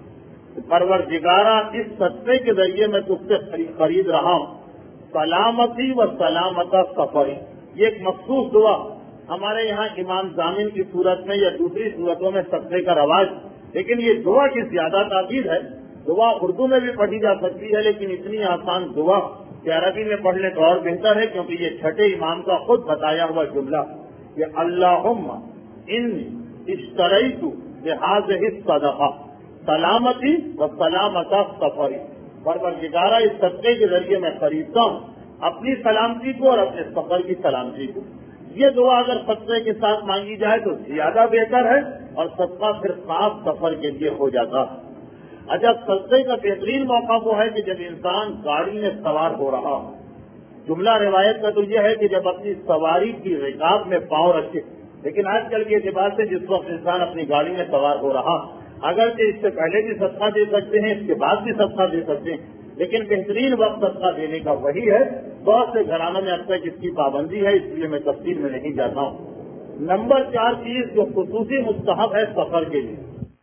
Speaker 1: پروردگارہ اس صدقے کے ذریعے میں تجھ سے خرید رہا ہوں سلامتی و سلامت سفری، یہ ایک مخصوص دعا ہمارے یہاں امام ضامن کی صورت میں یا دوسری صورتوں میں صدقے کا رواج، لیکن یہ دعا کی زیادہ تاکید ہے. دعا اردو میں بھی پڑھی جا سکتی ہے، لیکن اتنی آسان دعا کہ عربی میں پڑھ لیں تو اور بہتر ہے، کیونکہ یہ چھٹے امام کا خود بتایا ہوا جملہ کہ اللہم انی اشتریت بہذہ الصدقہ سلامتی و سلامت سفری. پروردگارا اس صدقے کے ذریعے میں خریدتا ہوں اپنی سلامتی کو اور اپنے سفر کی سلامتی کو. یہ دعا اگر صدقے کے ساتھ مانگی جائے تو زیادہ بہتر ہے، اور صدقہ پھر خاص سفر کے لیے ہو جاتا ہے. اچھا، صدقے کا بہترین موقع وہ ہے کہ جب انسان گاڑی میں سوار ہو رہا ہو. جملہ روایت کا تو یہ ہے کہ جب اپنی سواری کی رکاب میں پاؤں رکھے، لیکن آج کل کے اعتبار سے جس وقت انسان اپنی گاڑی میں سوار ہو رہا، اگرچہ اس سے پہلے بھی صدقہ دے سکتے ہیں، اس کے بعد بھی صدقہ دے سکتے ہیں، لیکن بہترین وقت صدقہ دینے کا وہی ہے. بہت سے گھرانوں میں اب تک اس کی پابندی ہے، اس لیے میں تفصیل میں نہیں جاتا ہوں. نمبر 4 چیز جو خصوصی مستحب ہے سفر کے لیے،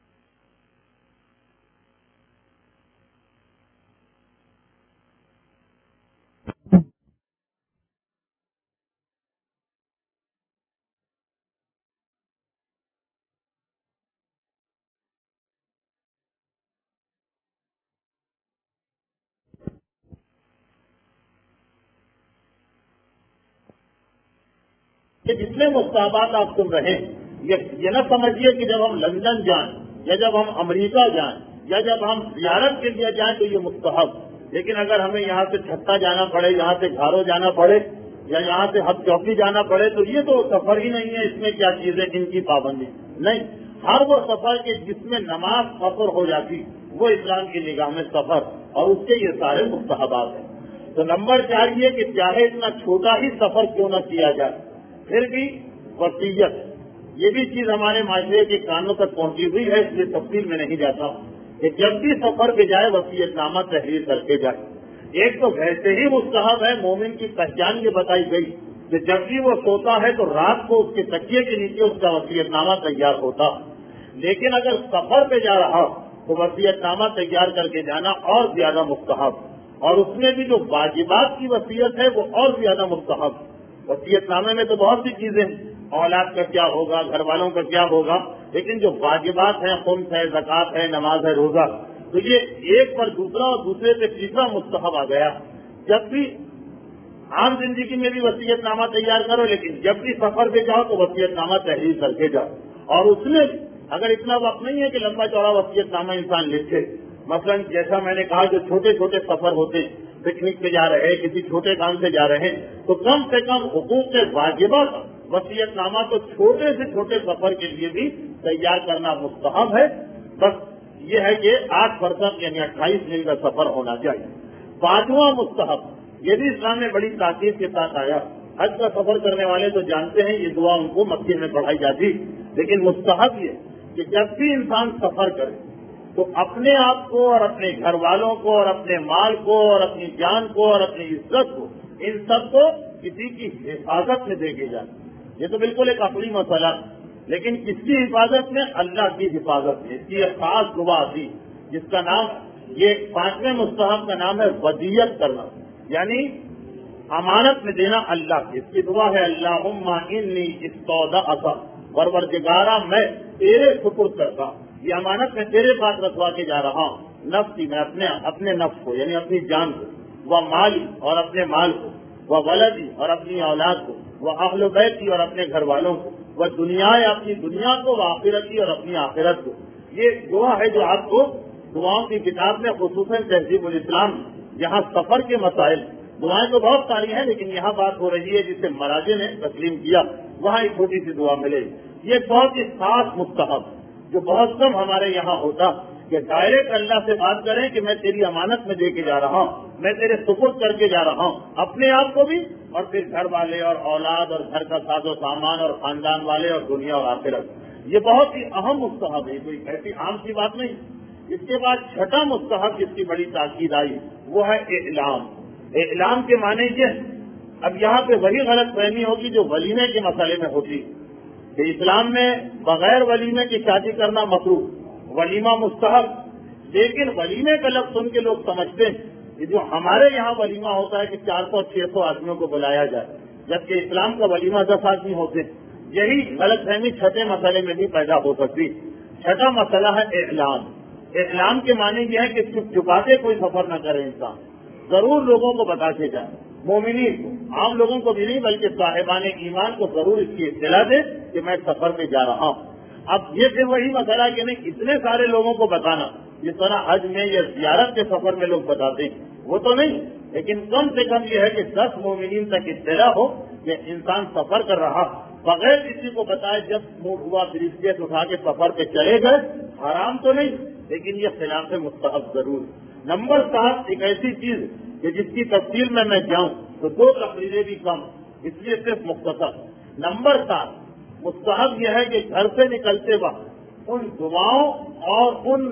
Speaker 1: کہ جتنے مستحبات آپ سن رہے ہیں یہ نہ سمجھیے کہ جب ہم لندن جائیں یا جب ہم امریکہ جائیں یا جب ہم زیارت کے لیے جائیں تو یہ مستحب. لیکن اگر ہمیں یہاں سے چھتا جانا پڑے، یہاں سے گھارو جانا پڑے، یا یہاں سے ہب چوکی جانا پڑے تو یہ تو سفر ہی نہیں ہے. اس میں کیا چیزیں ان کی پابندی نہیں. ہر وہ سفر کے جس میں نماز سفر ہو جاتی وہ اسلام کی نگاہ میں سفر، اور اس کے یہ سارے مستحبات ہیں. تو نمبر 4 یہ کہ چاہے اتنا چھوٹا ہی سفر کیوں نہ کیا جائے، پھر بھی وصیت، یہ بھی چیز ہمارے معاشرے کے کانوں تک پہنچی ہوئی ہے، اس لیے تفصیل میں نہیں جاتا ہوں کہ جب بھی سفر پہ جائے وصیت نامہ تحریر کر کے جائے. ایک تو ویسے ہی مستحب ہے، مومن کی پہچان یہ بتائی گئی کہ جب بھی وہ سوتا ہے تو رات کو اس کے تکیے کے نیچے اس کا وصیت نامہ تیار ہوتا. لیکن اگر سفر پہ جا رہا تو وصیت نامہ تیار کر کے جانا اور زیادہ مستحب، اور اس میں بھی جو واجبات کی وصیت ہے وہ اور زیادہ مستحب. وصیت نامے میں تو بہت سی چیزیں ہیں، اولاد کا کیا ہوگا، گھر والوں کا کیا ہوگا، لیکن جو واجبات ہیں، خمس ہے، زکوٰۃ ہے، نماز ہے، روزہ، تو یہ ایک پر دوسرا اور دوسرے پہ تیسرا مستحب آ گیا. جب بھی عام زندگی میں بھی وصیت نامہ تیار کرو، لیکن جب بھی سفر پہ جاؤ تو وصیت نامہ تحریر کر کے جاؤ. اور اس میں اگر اتنا وقت نہیں ہے کہ لمبا چوڑا وصیت نامہ انسان لکھے، مثلا جیسا میں نے کہا جو چھوٹے چھوٹے سفر ہوتے ہیں، پکنک پہ جا رہے ہیں، کسی چھوٹے کام سے جا رہے ہیں، تو کم سے کم حقوق واجبات وصیت نامہ تو چھوٹے سے چھوٹے سفر کے لیے بھی تیار کرنا مستحب ہے. بس یہ ہے کہ 8% یعنی 28 دن کا سفر ہونا چاہیے. 5واں مستحب، یہ بھی اسلام میں بڑی تاکید کے ساتھ آیا. حج کا سفر کرنے والے تو جانتے ہیں یہ دعا ان کو مکے میں پڑھائی جاتی، لیکن مستحب یہ کہ جب بھی انسان سفر کرے تو اپنے آپ کو اور اپنے گھر والوں کو اور اپنے مال کو اور اپنی جان کو اور اپنی عزت کو، ان سب کو کسی کی حفاظت میں دے کے جائے. یہ تو بالکل ایک عقلی مسئلہ، لیکن کس کی حفاظت میں؟ اللہ کی حفاظت میں. اس کی ایک خاص دعا تھی جس کا نام، یہ 5ویں مستحب کا نام ہے ودیت کرنا، یعنی امانت میں دینا اللہ کی. اس کی دعا ہے اللہم انی استودعت، پروردگارا میں تیرے سپرد کرتا ہوں، یہ امانت میں تیرے پاس رکھوا کے جا رہا ہوں، نفسی، میں اپنے نفس کو یعنی اپنی جان کو، وہ مالی اور اپنے مال کو، وہ ولدی اور اپنی اولاد کو، وہ اہل بیتی اور اپنے گھر والوں کو، وہ دنیا اپنی دنیا کو، وہ آخرتی اور اپنی آخرت کو. یہ دعا ہے جو آپ کو دعاؤں کی کتاب میں خصوصاً تہذیب الاسلام، یہاں سفر کے مسائل، دعائیں تو بہت ساری ہیں لیکن یہاں بات ہو رہی ہے جسے مراجع نے تسلیم کیا، وہاں ایک چھوٹی سی دعا ملے. یہ بہت ہی خاص مستحب جو بہت کم ہمارے یہاں ہوتا کہ ڈائریکٹ اللہ سے بات کریں کہ میں تیری امانت میں دے کے جا رہا ہوں، میں تیرے سپرد کر کے جا رہا ہوں، اپنے آپ کو بھی اور پھر گھر والے اور اولاد اور گھر کا ساز و سامان اور خاندان والے اور دنیا اور آخرت. یہ بہت ہی اہم مستحب ہے، کوئی ایسی عام سی بات نہیں. اس کے بعد 6واں مستحب جس کی بڑی تاکید آئی وہ ہے اعلام. اعلام کے معنی یہ، اب یہاں پہ وہی غلط فہمی ہوگی جو ولیمے کے مسئلے میں ہوتی کہ اسلام میں بغیر ولیمے کی شادی کرنا مکروہ، ولیمہ مستحب. لیکن ولیمے کا لفظ سن کے لوگ سمجھتے ہیں کہ جو ہمارے یہاں ولیمہ ہوتا ہے کہ 400-600 آدمیوں کو بلایا جائے، جبکہ اسلام کا ولیمہ 10 آدمی ہوتے. یہی غلط فہمی چھٹے مسئلے میں بھی پیدا ہو سکتی. چھٹا مسئلہ ہے اعلان. اعلان کے معنی یہ ہے کہ چپ چھپاتے کوئی سفر نہ کرے انسان, ضرور لوگوں کو بتاتے جائے, مومنین کو, عام لوگوں کو بھی نہیں بلکہ صاحبان ایمان کو ضرور اس کی اطلاع دے کہ میں سفر میں جا رہا ہوں. اب یہ پھر وہی مسئلہ کہ نہیں اتنے سارے لوگوں کو بتانا جس طرح حج میں یا زیارت کے سفر میں لوگ بتاتے ہیں, وہ تو نہیں, لیکن کم سے کم یہ ہے کہ 10 مومنین تک اطلاع ہو کہ انسان سفر کر رہا بغیر کسی کو بتائے جب موڈ ہوا بریفکیس اٹھا کے سفر پہ چلے گئے, حرام تو نہیں لیکن یہ خلاف مستحب ضرور. نمبر 7 ایک ایسی چیز کہ جس کی تفصیل میں جاؤں تو 2 تقریریں بھی کم, اس لیے صرف مختصر. نمبر 7 مستحب یہ ہے کہ گھر سے نکلتے وقت ان دعاؤں اور ان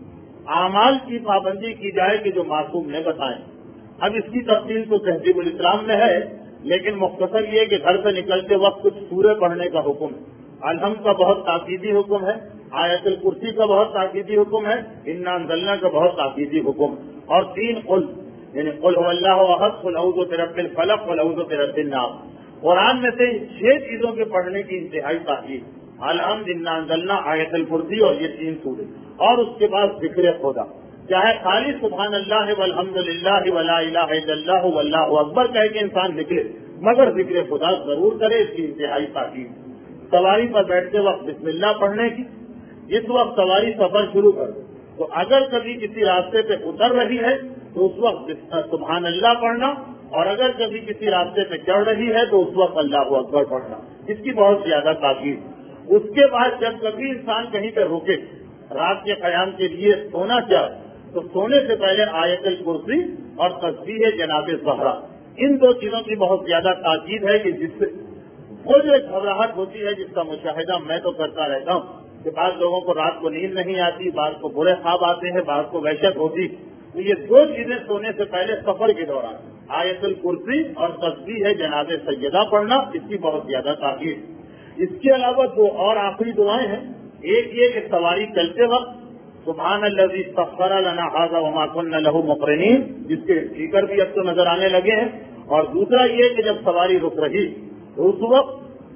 Speaker 1: اعمال کی پابندی کی جائے کہ جو معصوم نے بتائیں. اب اس کی تفصیل تو تہذیب الاسلام میں ہے, لیکن مختصر یہ کہ گھر سے نکلتے وقت کچھ سورے پڑھنے کا حکم ہے. الحمد کا بہت تاکیدی حکم ہے, آیت الکرسی کا بہت تاکیدی حکم ہے, انا انزلنا کا بہت تاکیدی حکم, اور 3 قل یعنی قل هو اللہ احد, قل اعوذ برب الفلق, قل اعوذ برب الناس. قرآن میں سے 6 چیزوں کے پڑھنے کی انتہائی تاکید, الحمد, انا انزلنا, آیت الکرسی اور یہ 3 سورے, اور اس کے بعد ذکر خدا, چاہے خالی سبحان اللہ والحمد للہ ولا الہ الا اللہ واللہ اکبر کہہ کے انسان نکلے, مگر ذکر خدا ضرور کرے, اس کی انتہائی تاکید. سواری پر بیٹھتے وقت بسم اللہ پڑھنے کی. اس وقت سواری سفر شروع کر تو اگر کبھی کسی راستے پہ اتر رہی ہے تو اس وقت سبحان اللہ پڑھنا, اور اگر کبھی کسی راستے پہ چڑھ رہی ہے تو اس وقت اللہ اکبر پڑھنا, اس کی بہت زیادہ تاکید. اس کے بعد جب کبھی انسان کہیں پہ رکے, رات کے قیام کے لیے سونا چاہے تو سونے سے پہلے آیت الکرسی اور تسبیح جناب زہرا, ان 2 چیزوں کی بہت زیادہ تاکید ہے کہ جس سے وہ جو ایک گھبراہٹ ہوتی ہے جس کا مشاہدہ میں تو کرتا رہتا ہوں کہ بعض لوگوں کو رات کو نیند نہیں آتی, بعض کو برے خواب آتے ہیں, بعض کو وحشت ہوتی, تو یہ 2 چیزیں سونے سے پہلے سفر کے دوران آیت الکرسی اور تسبیح جناب سیدہ پڑھنا, اس کی بہت زیادہ تاکید. اس کے علاوہ 2 اور آخری دعائیں ہیں. ایک یہ کہ سواری چلتے وقت سبحان الذی سخر لنا ھذا وما كنا له مقرنین, جس کے اسپیکر بھی اب تو نظر آنے لگے ہیں, اور دوسرا یہ کہ جب سواری رک رہی تو اس وقت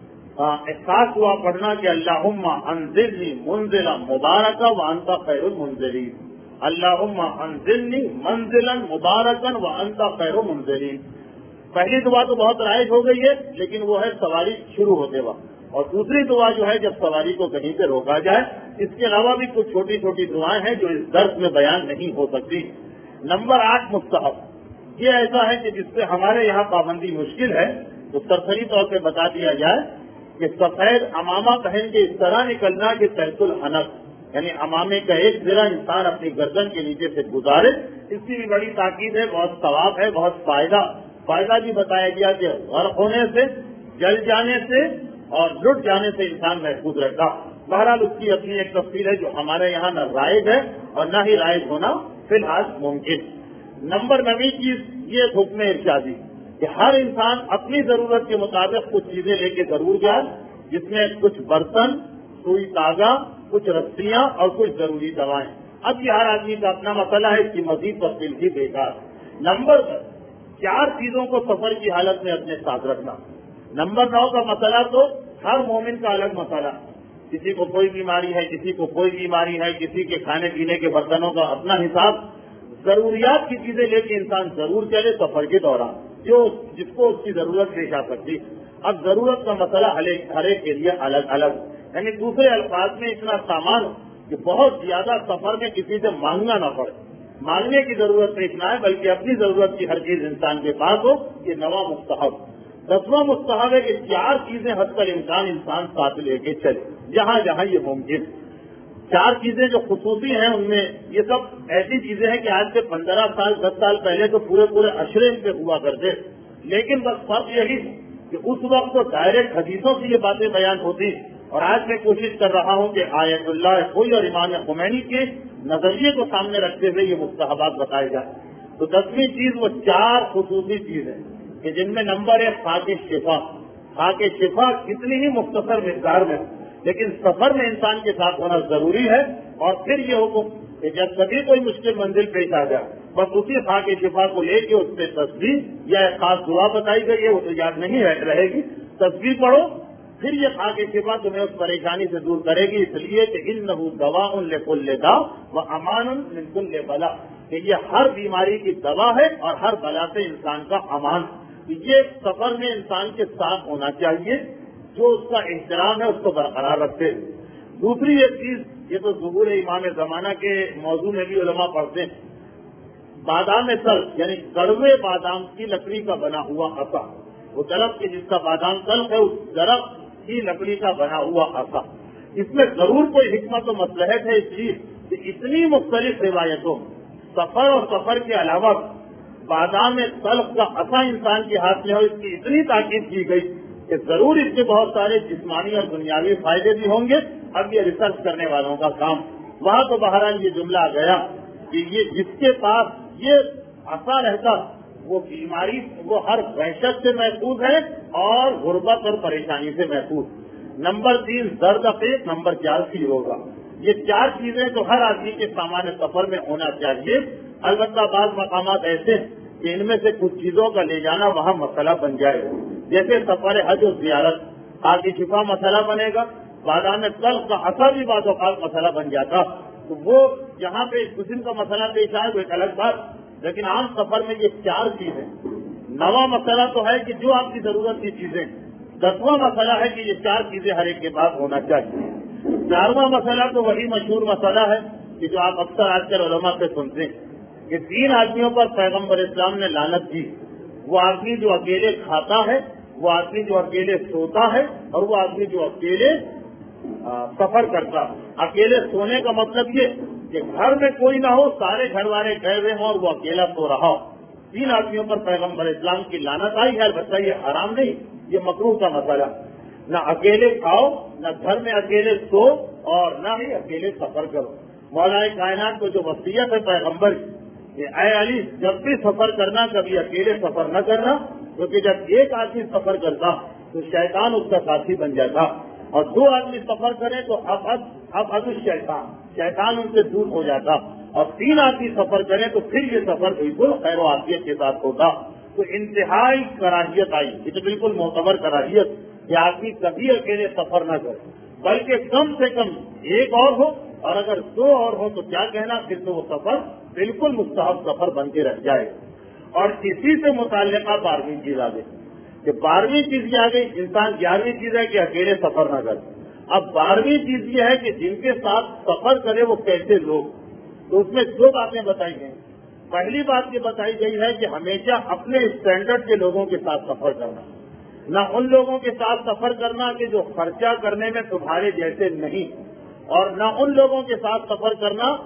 Speaker 1: احساس ہوا پڑھنا کہ اللہم انزلنی منزلا مبارکا وانت خیر المنزلین, اللہم انزلنی منزلا مبارکا وانت خیر المنزلین. پہلی دعا تو بہت رائج ہو گئی ہے, لیکن وہ ہے سواری شروع ہوتے وقت, اور دوسری دعا جو ہے جب سواری کو کہیں پہ روکا جائے. اس کے علاوہ بھی کچھ چھوٹی چھوٹی دعائیں ہیں جو اس درس میں بیان نہیں ہو سکتی. نمبر 8 مستحب, یہ ایسا ہے کہ جس سے ہمارے یہاں پابندی مشکل ہے, تو سرسری طور پہ بتا دیا جائے کہ سفید امامہ پہن کے اس طرح نکلنا کہ تحت الحنف, یعنی امامے کا ایک ذرا انسان اپنی گردن کے نیچے سے گزارے. اس کی بھی بڑی تاکید ہے, بہت ثواب ہے, بہت فائدہ بھی بتایا گیا کہ غرق ہونے سے, جل جانے سے اور لٹ جانے سے انسان محفوظ رہتا. بہرحال اس کی اپنی ایک تفصیل ہے جو ہمارے یہاں نہ رائج ہے اور نہ ہی رائج ہونا فی الحال ممکن. نمبر 9 چیز یہ حکم ارشادی کہ ہر انسان اپنی ضرورت کے مطابق کچھ چیزیں لے کے ضرور جائے, جس میں کچھ برتن, سوئی تازہ, کچھ رسیاں اور کچھ ضروری دوائیں. اب یہ ہر آدمی کا اپنا مسئلہ ہے, اس کی مزید تفصیل بھی بیکار. نمبر 4 چیزوں کو سفر کی حالت میں اپنے ساتھ رکھنا. نمبر 9 کا مسئلہ تو ہر مومن کا الگ مسئلہ, کسی کو کوئی بیماری ہے, کسی کو کوئی بیماری ہے, کسی کے کھانے پینے کے برتنوں کا اپنا حساب. ضروریات کی چیزیں لے کے انسان ضرور چلے سفر کے دوران, جو جس کو اس کی ضرورت پیش آ سکتی. اب ضرورت کا مسئلہ ہر ایک کے لیے الگ الگ, یعنی دوسرے الفاظ میں اتنا سامان کہ بہت زیادہ سفر میں کسی سے مانگنا نہ پڑے, مانگنے کی ضرورت پیش نہ ہے, بلکہ اپنی ضرورت کی ہر چیز انسان کے پاس ہو. یہ 9واں مستحب. 10واں مستحب ہے کہ 4 چیزیں حد تک انسان ساتھ لے کے چلے جہاں جہاں یہ ممکن. 4 چیزیں جو خصوصی ہیں ان میں یہ سب ایسی چیزیں ہیں کہ آج سے 15 سال 10 سال پہلے تو پورے اشرے پہ ہوا کرتے, لیکن بس فرق یہی کہ اس وقت تو ڈائریکٹ حدیثوں سے یہ باتیں بیان ہوتی, اور آج میں کوشش کر رہا ہوں کہ آیت اللہ خوئی اور امام خمینی کے نظریے کو سامنے رکھتے ہوئے یہ مستحبات بتائے جائیں. تو 10ویں چیز وہ 4 خصوصی چیز ہے کہ جن میں نمبر 1 خاک شفا. خاک شفا کتنی ہی مختصر مقدار میں, لیکن سفر میں انسان کے ساتھ ہونا ضروری ہے. اور پھر یہ حکم کہ جب کبھی کوئی مشکل منزل پیش آ جائے بس اسی خاک شفا کو لے کے اس پہ تصویر یا ایک خاص دعا بتائی گئی ہے، وہ تو یاد نہیں رہے گی، تصویر پڑھو، پھر یہ خاک شفا تمہیں اس پریشانی سے دور کرے گی، اس لیے کہ انہ دواء لکل داء وامان من کل بلا، کہ یہ ہر بیماری کی دوا ہے اور ہر بلا سے انسان کا امان۔ یہ سفر میں انسان کے ساتھ ہونا چاہیے، جو اس کا احترام ہے اس کو برقرار رکھتے۔ دوسری ایک چیز، یہ تو ظہور امام زمانہ کے موضوع میں بھی علماء پڑھتے ہیں، بادام تلخ یعنی کڑوے بادام کی لکڑی کا بنا ہوا عصا، وہ درخت کے جس کا بادام تلخ ہے اس درخت کی لکڑی کا بنا ہوا عصا، اس میں ضرور کوئی حکمت و مصلحت ہے اس چیز کہ اتنی مختلف روایتوں، سفر اور سفر کے علاوہ بادام تلخ کا عصا انسان کے ہاتھ میں ہو، اس کی اتنی تاکید کی گئی کہ ضرور اس کے بہت سارے جسمانی اور دنیاوی فائدے بھی ہوں گے۔ اب یہ ریسرچ کرنے والوں کا کام، وہاں تو بہرحال یہ جملہ آ گیا کہ یہ جس کے پاس یہ عصا رہتا وہ بیماری، وہ ہر وحشت سے محفوظ ہے اور غربت اور پریشانی سے محفوظ۔ نمبر 3 درد پیٹ، نمبر 4 سی ہوگا۔ یہ 4 چیزیں تو ہر آدمی کے سامان سفر میں ہونا چاہیے۔ البتہ بعض مقامات ایسے کہ ان میں سے کچھ چیزوں کا لے جانا وہاں مسئلہ بن جائے، جیسے سفر حج و زیارت، خاک شفا مسئلہ بنے گا، بادام تلخ کا عصا بھی بعض اوقات مسئلہ بن جاتا، تو وہ جہاں پہ اس قسم کا مسئلہ پیش آئے وہ ایک الگ بات، لیکن عام سفر میں یہ 4 چیزیں۔ 9واں مسئلہ تو ہے کہ جو آپ کی ضرورت کی چیزیں، 10واں مسئلہ ہے کہ یہ 4 چیزیں ہر ایک کے پاس ہونا چاہیے۔ 4واں مسئلہ تو وہی مشہور مسئلہ ہے کہ جو آپ اکثر آج کل علماء سے سنتے ہیں کہ 3 آدمیوں پر پیغمبر اسلام نے لعنت کی، وہ آدمی جو اکیلے کھاتا ہے، وہ آدمی جو اکیلے سوتا ہے، اور وہ آدمی جو اکیلے سفر کرتا۔ اکیلے سونے کا مطلب یہ کہ گھر میں کوئی نہ ہو، سارے گھر والے گئے ہوئے ہوں اور وہ اکیلا سو رہا ہو۔ 3 آدمیوں پر پیغمبر اسلام کی لعنت آئی ہے۔ البتہ یہ حرام نہیں، یہ مکروہ کا مسئلہ، نہ اکیلے کھاؤ، نہ گھر میں اکیلے سو، اور نہ ہی اکیلے سفر کرو۔ مولا کائنات کو جو وصیت ہے پیغمبر کہ اے علی جب بھی سفر کرنا کبھی اکیلے سفر نہ کرنا، کیونکہ جب ایک آدمی سفر کرتا تو شیطان اس کا ساتھی بن جاتا، اور 2 آدمی سفر کریں تو اب شیطان ان سے دور ہو جاتا، اور 3 آدمی سفر کریں تو پھر یہ سفر بالکل خیر و عافیت کے ساتھ ہوتا۔ تو انتہائی کراہیت آئی، یہ تو بالکل معتبر کراہیت کہ آدمی کبھی اکیلے سفر نہ کرے، بلکہ کم سے کم 1 اور ہو، اور اگر 2 اور ہو تو کیا کہنا، پھر تو وہ سفر بالکل مستحب سفر بن کے رہ جائے۔ اور اسی سے متعلقہ 12ویں چیز آ گئی کہ 12ویں چیز یہ آ گئی، انسان 11ویں چیز ہے کہ اکیلے سفر نہ کرے۔ اب 12ویں چیز یہ ہے کہ جن کے ساتھ سفر کرے وہ کیسے لوگ، تو اس میں 2 باتیں بتائی گئی۔ پہلی بات یہ بتائی گئی ہے کہ ہمیشہ اپنے اسٹینڈرڈ کے لوگوں کے ساتھ سفر کرنا، نہ ان لوگوں کے ساتھ سفر کرنا کہ جو خرچہ کرنے میں تمہارے جیسے نہیں، اور نہ ان لوگوں کے ساتھ سفر کرنا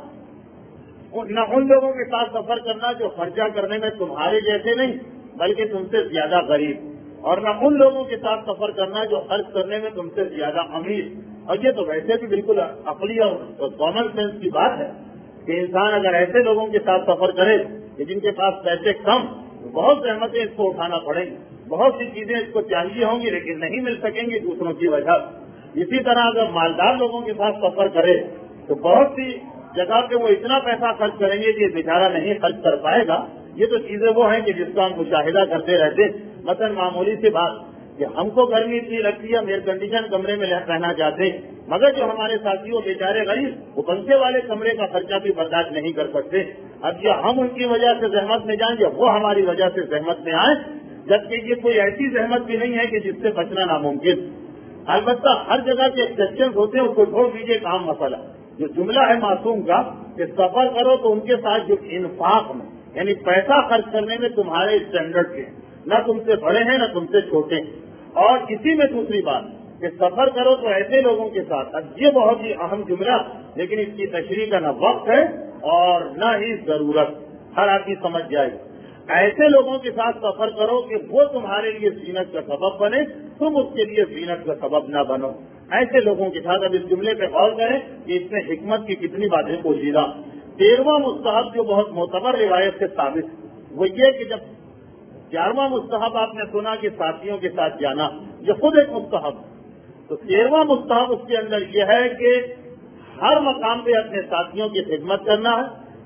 Speaker 1: جو خرچہ کرنے میں تمہارے جیسے نہیں بلکہ تم سے زیادہ غریب، اور نہ ان لوگوں کے ساتھ سفر کرنا جو خرچ کرنے میں تم سے زیادہ امیر۔ اور یہ تو ویسے بھی بالکل عقلی اور کامن سینس کی بات ہے کہ انسان اگر ایسے لوگوں کے ساتھ سفر کرے کہ جن کے پاس پیسے کم، بہت زحمتیں اس کو اٹھانا پڑیں گی، بہت سی چیزیں اس کو چاہیے ہوں گی لیکن نہیں مل سکیں گی دوسروں کی وجہ۔ اسی طرح اگر مالدار لوگوں کے ساتھ سفر کرے تو بہت سی جگہ پہ وہ اتنا پیسہ خرچ کریں گے کہ یہ بیچارہ نہیں خرچ کر پائے گا۔ یہ تو چیزیں وہ ہیں کہ جس کا ہم مشاہدہ کرتے رہتے ہیں۔ مثلا معمولی سی بات کہ ہم کو گرمی اتنی لگتی ہے، ہم ایئر کنڈیشن کمرے میں رہنا چاہتے ہیں، مگر جو ہمارے ساتھی وہ بیچارے غریب وہ پنکھے والے کمرے کا خرچہ بھی برداشت نہیں کر سکتے۔ اب یہ ہم ان کی وجہ سے زحمت میں جائیں گے، وہ ہماری وجہ سے زحمت میں آئیں، جبکہ یہ کوئی ایسی زحمت بھی نہیں ہے کہ جس سے بچنا ناممکن۔ البتہ ہر جگہ کے ایکسیپشن ہوتے ہیں، اس کو چھوڑ دیجیے ایک عام مسئلہ جو جملہ ہے معصوم کا کہ سفر کرو تو ان کے ساتھ جو انفاق میں یعنی پیسہ خرچ کرنے میں تمہارے اسٹینڈرڈ کے، نہ تم سے بڑے ہیں نہ تم سے چھوٹے ہیں۔ اور اسی میں دوسری بات کہ سفر کرو تو ایسے لوگوں کے ساتھ، اب یہ بہت ہی اہم جملہ، لیکن اس کی تشریح کا نہ وقت ہے اور نہ ہی ضرورت، ہر آدمی سمجھ جائے۔ ایسے لوگوں کے ساتھ سفر کرو کہ وہ تمہارے لیے زینت کا سبب بنے، تم اس کے لیے زینت کا سبب نہ بنو۔ ایسے لوگوں کے ساتھ اب اس جملے پہ غور کریں کہ اس میں حکمت کی کتنی باتیں پوشیدہ۔ 13واں مستحب جو بہت معتبر روایت سے ثابت وہ یہ کہ جب 11واں مستحب آپ نے سنا کہ ساتھیوں کے ساتھ جانا، یہ خود ایک مستحب، تو 13واں مستحب اس کے اندر یہ ہے کہ ہر مقام پہ اپنے ساتھیوں کی خدمت کرنا ہے،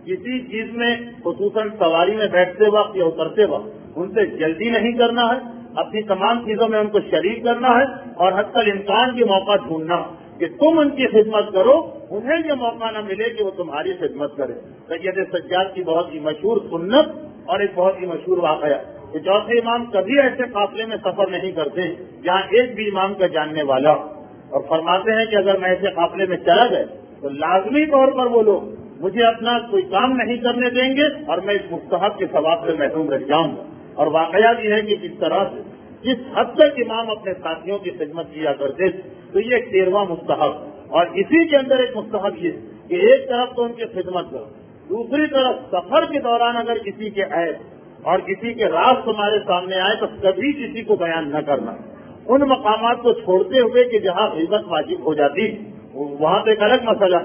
Speaker 1: کسی چیز میں خصوصاً سواری میں بیٹھتے وقت یا اترتے وقت ان سے جلدی نہیں کرنا ہے، اپنی تمام چیزوں میں ان کو شریک کرنا ہے، اور حتی الامکان کے موقع ڈھونڈنا کہ تم ان کی خدمت کرو، انہیں یہ موقع نہ ملے کہ وہ تمہاری خدمت کرے۔ سید سجاد کی بہت ہی مشہور سنت اور ایک بہت ہی مشہور واقعہ کہ چوتھے امام کبھی ایسے قافلے میں سفر نہیں کرتے جہاں ایک بھی امام کا جاننے والا، اور فرماتے ہیں کہ اگر میں ایسے قافلے میں چلا گئے تو لازمی طور پر وہ لوگ مجھے اپنا کوئی کام نہیں کرنے دیں گے اور میں اس مستحب کے ثواب سے محروم رہ جاؤں گا۔ اور واقعہ یہ ہے کہ کس طرح سے جس حد تک امام اپنے ساتھیوں کی خدمت کیا کرتے تھے، تو یہ 13واں مستحب، اور اسی کے اندر ایک مستحب یہ کہ ایک طرف تو ان کی خدمت کرو، دوسری طرف سفر کے دوران اگر کسی کے عیب اور کسی کے راز تمہارے سامنے آئے تو کبھی کسی کو بیان نہ کرنا، ان مقامات کو چھوڑتے ہوئے کہ جہاں غیبت واجب ہو جاتی وہاں پہ ایک الگ مسئلہ۔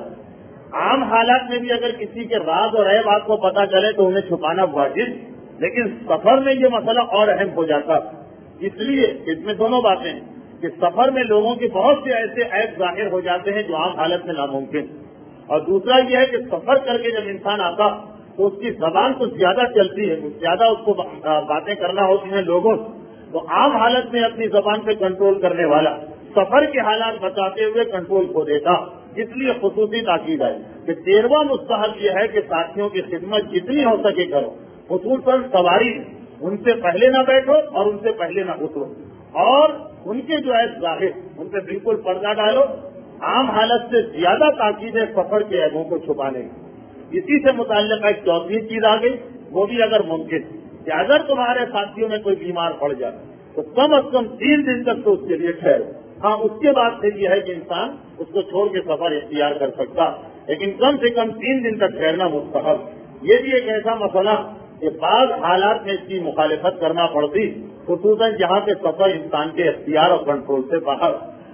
Speaker 1: عام حالات میں بھی اگر کسی کے راز اور عیب آپ کو پتہ چلے تو انہیں چھپانا واجب، لیکن سفر میں یہ مسئلہ اور اہم ہو جاتا، اس لیے اس میں دونوں باتیں ہیں کہ سفر میں لوگوں کے بہت سے ایسے عیب ظاہر ہو جاتے ہیں جو عام حالت میں ناممکن، اور دوسرا یہ ہے کہ سفر کر کے جب انسان آتا تو اس کی زبان کچھ زیادہ چلتی ہے، کچھ زیادہ اس کو باتیں کرنا ہوتی ہیں لوگوں سے، تو عام حالت میں اپنی زبان پہ کنٹرول کرنے والا سفر کے حالات بتاتے ہوئے کنٹرول کھو دیتا۔ اس لیے خصوصی تاکید ہے کہ 13واں مستحب یہ ہے کہ ساتھیوں کی خدمت جتنی ہو سکے کرو، خصوصاً سواری ان سے پہلے نہ بیٹھو اور ان سے پہلے نہ اترو، اور ان کے جو ہے ظاہر ان پہ بالکل پردہ ڈالو۔ عام حالت سے زیادہ تاکید ہے سفر کے عیبوں کو چھپانے کی۔ اسی سے متعلق ایک چوتھی چیز آ گئی، وہ بھی اگر ممکن کہ اگر تمہارے ساتھیوں میں کوئی بیمار پڑ جائے تو کم از کم 3 دن تک تو اس کے لیے ٹھہرو۔ ہاں، اس کے بعد پھر یہ ہے کہ انسان اس کو چھوڑ کے سفر اختیار کر سکتا، لیکن کم سے کم 3 دن تک ٹھہرنا مستحب۔ یہ بھی ایک ایسا مسئلہ کہ بعض حالات میں اس کی مخالفت کرنا پڑتی، خصوصاً جہاں پہ سفر انسان کے اختیار اور کنٹرول سے باہر۔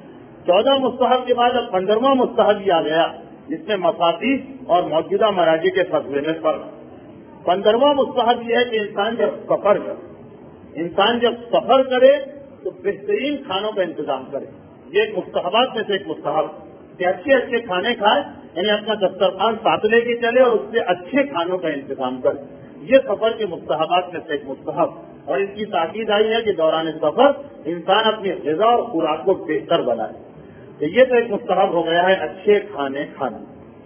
Speaker 1: 14 مستحب کے بعد اب 15واں مستحب یہ آ گیا جس میں مفاتیح اور موجودہ مراجع کے فتوے میں فرق۔ 15واں مستحب یہ ہے کہ انسان جب سفر کرے تو بہترین کھانوں کا انتظام کرے۔ یہ ایک مستحبات میں سے ایک مستحب کہ اچھے اچھے کھانے کھائے، یعنی اپنا دسترخوان ساتھ لے کے چلے اور اس سے اچھے کھانوں کا انتظام کرے۔ یہ سفر کے مستحبات میں سے ایک مستحب، اور اس کی تاکید آئی ہے کہ دوران سفر انسان اپنی غذا اور خوراک کو بہتر بنائے۔ تو یہ تو ایک مستحب ہو گیا ہے اچھے کھانے کھانا۔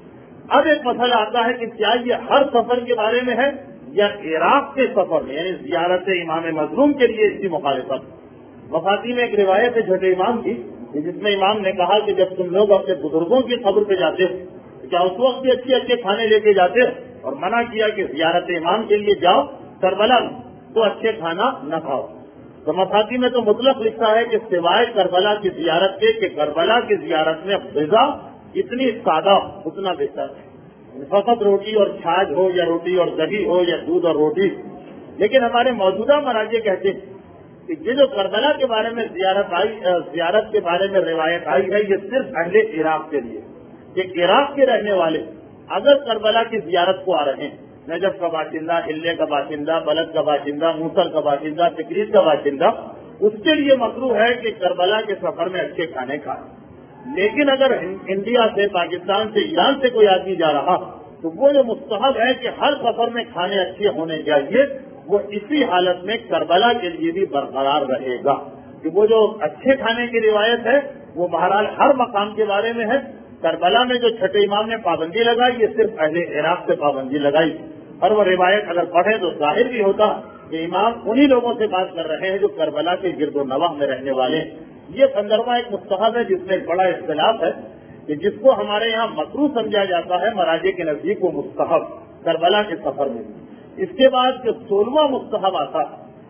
Speaker 1: اب ایک مسئلہ آتا ہے کہ کیا یہ ہر سفر کے بارے میں ہے یا عراق کے سفر میں، یعنی زیارت امام مظلوم کے لیے اس کی مخالفت۔ وفاتی میں ایک روایت ہے چھوٹے امام کی جس میں امام نے کہا کہ جب تم لوگ اپنے بزرگوں کی قبر پہ جاتے ہو کیا اس وقت بھی اچھے اچھے کھانے لے کے جاتے ہو، اور منع کیا کہ زیارت امام کے لیے جاؤ کربلا تو اچھے کھانا نہ کھاؤ۔ تو مفاتی میں تو مطلق لکھا ہے کہ سوائے کربلا کی زیارت کے کہ کربلا کی زیارت میں غذا اتنی سادہ اتنا بہتر ہے، فقط روٹی اور چھاچھ ہو یا روٹی اور دہی ہو یا دودھ اور روٹی۔ لیکن ہمارے موجودہ مراجع کہتے ہیں کہ یہ جو کربلا کے بارے میں زیارت کے بارے میں روایت آئی ہے یہ صرف اہل عراق کے لیے، کہ عراق کے رہنے والے اگر کربلا کی زیارت کو آ رہے ہیں، نجف کا باشندہ، حلے کا باشندہ، بلد کا باشندہ، موصل کا باشندہ، تکریت کا باشندہ، اس کے لیے مکروہ ہے کہ کربلا کے سفر میں اچھے کھانے کھائیں۔ لیکن اگر انڈیا سے، پاکستان سے، ایران سے کوئی آدمی جا رہا تو وہ جو مستحب ہے کہ ہر سفر میں کھانے اچھے ہونے چاہیے، وہ اسی حالت میں کربلا کے لیے بھی برقرار رہے گا کہ وہ جو اچھے کھانے کی روایت ہے وہ بہرحال ہر مقام کے بارے میں ہے۔ کربلا میں جو چھٹے امام نے پابندی لگائی یہ صرف اہل عراق سے پابندی لگائی، اور وہ روایت اگر پڑھے تو ظاہر بھی ہوتا کہ امام انہی لوگوں سے بات کر رہے ہیں جو کربلا کے گرد و نواح میں رہنے والے ہیں۔ یہ 15واں ایک مستحب ہے جس میں ایک بڑا اختلاف ہے کہ جس کو ہمارے یہاں مکروہ سمجھا جاتا ہے مراجع کے نزدیک وہ مستحب کربلا کے سفر میں۔ اس کے بعد جو 16واں مستحب آتا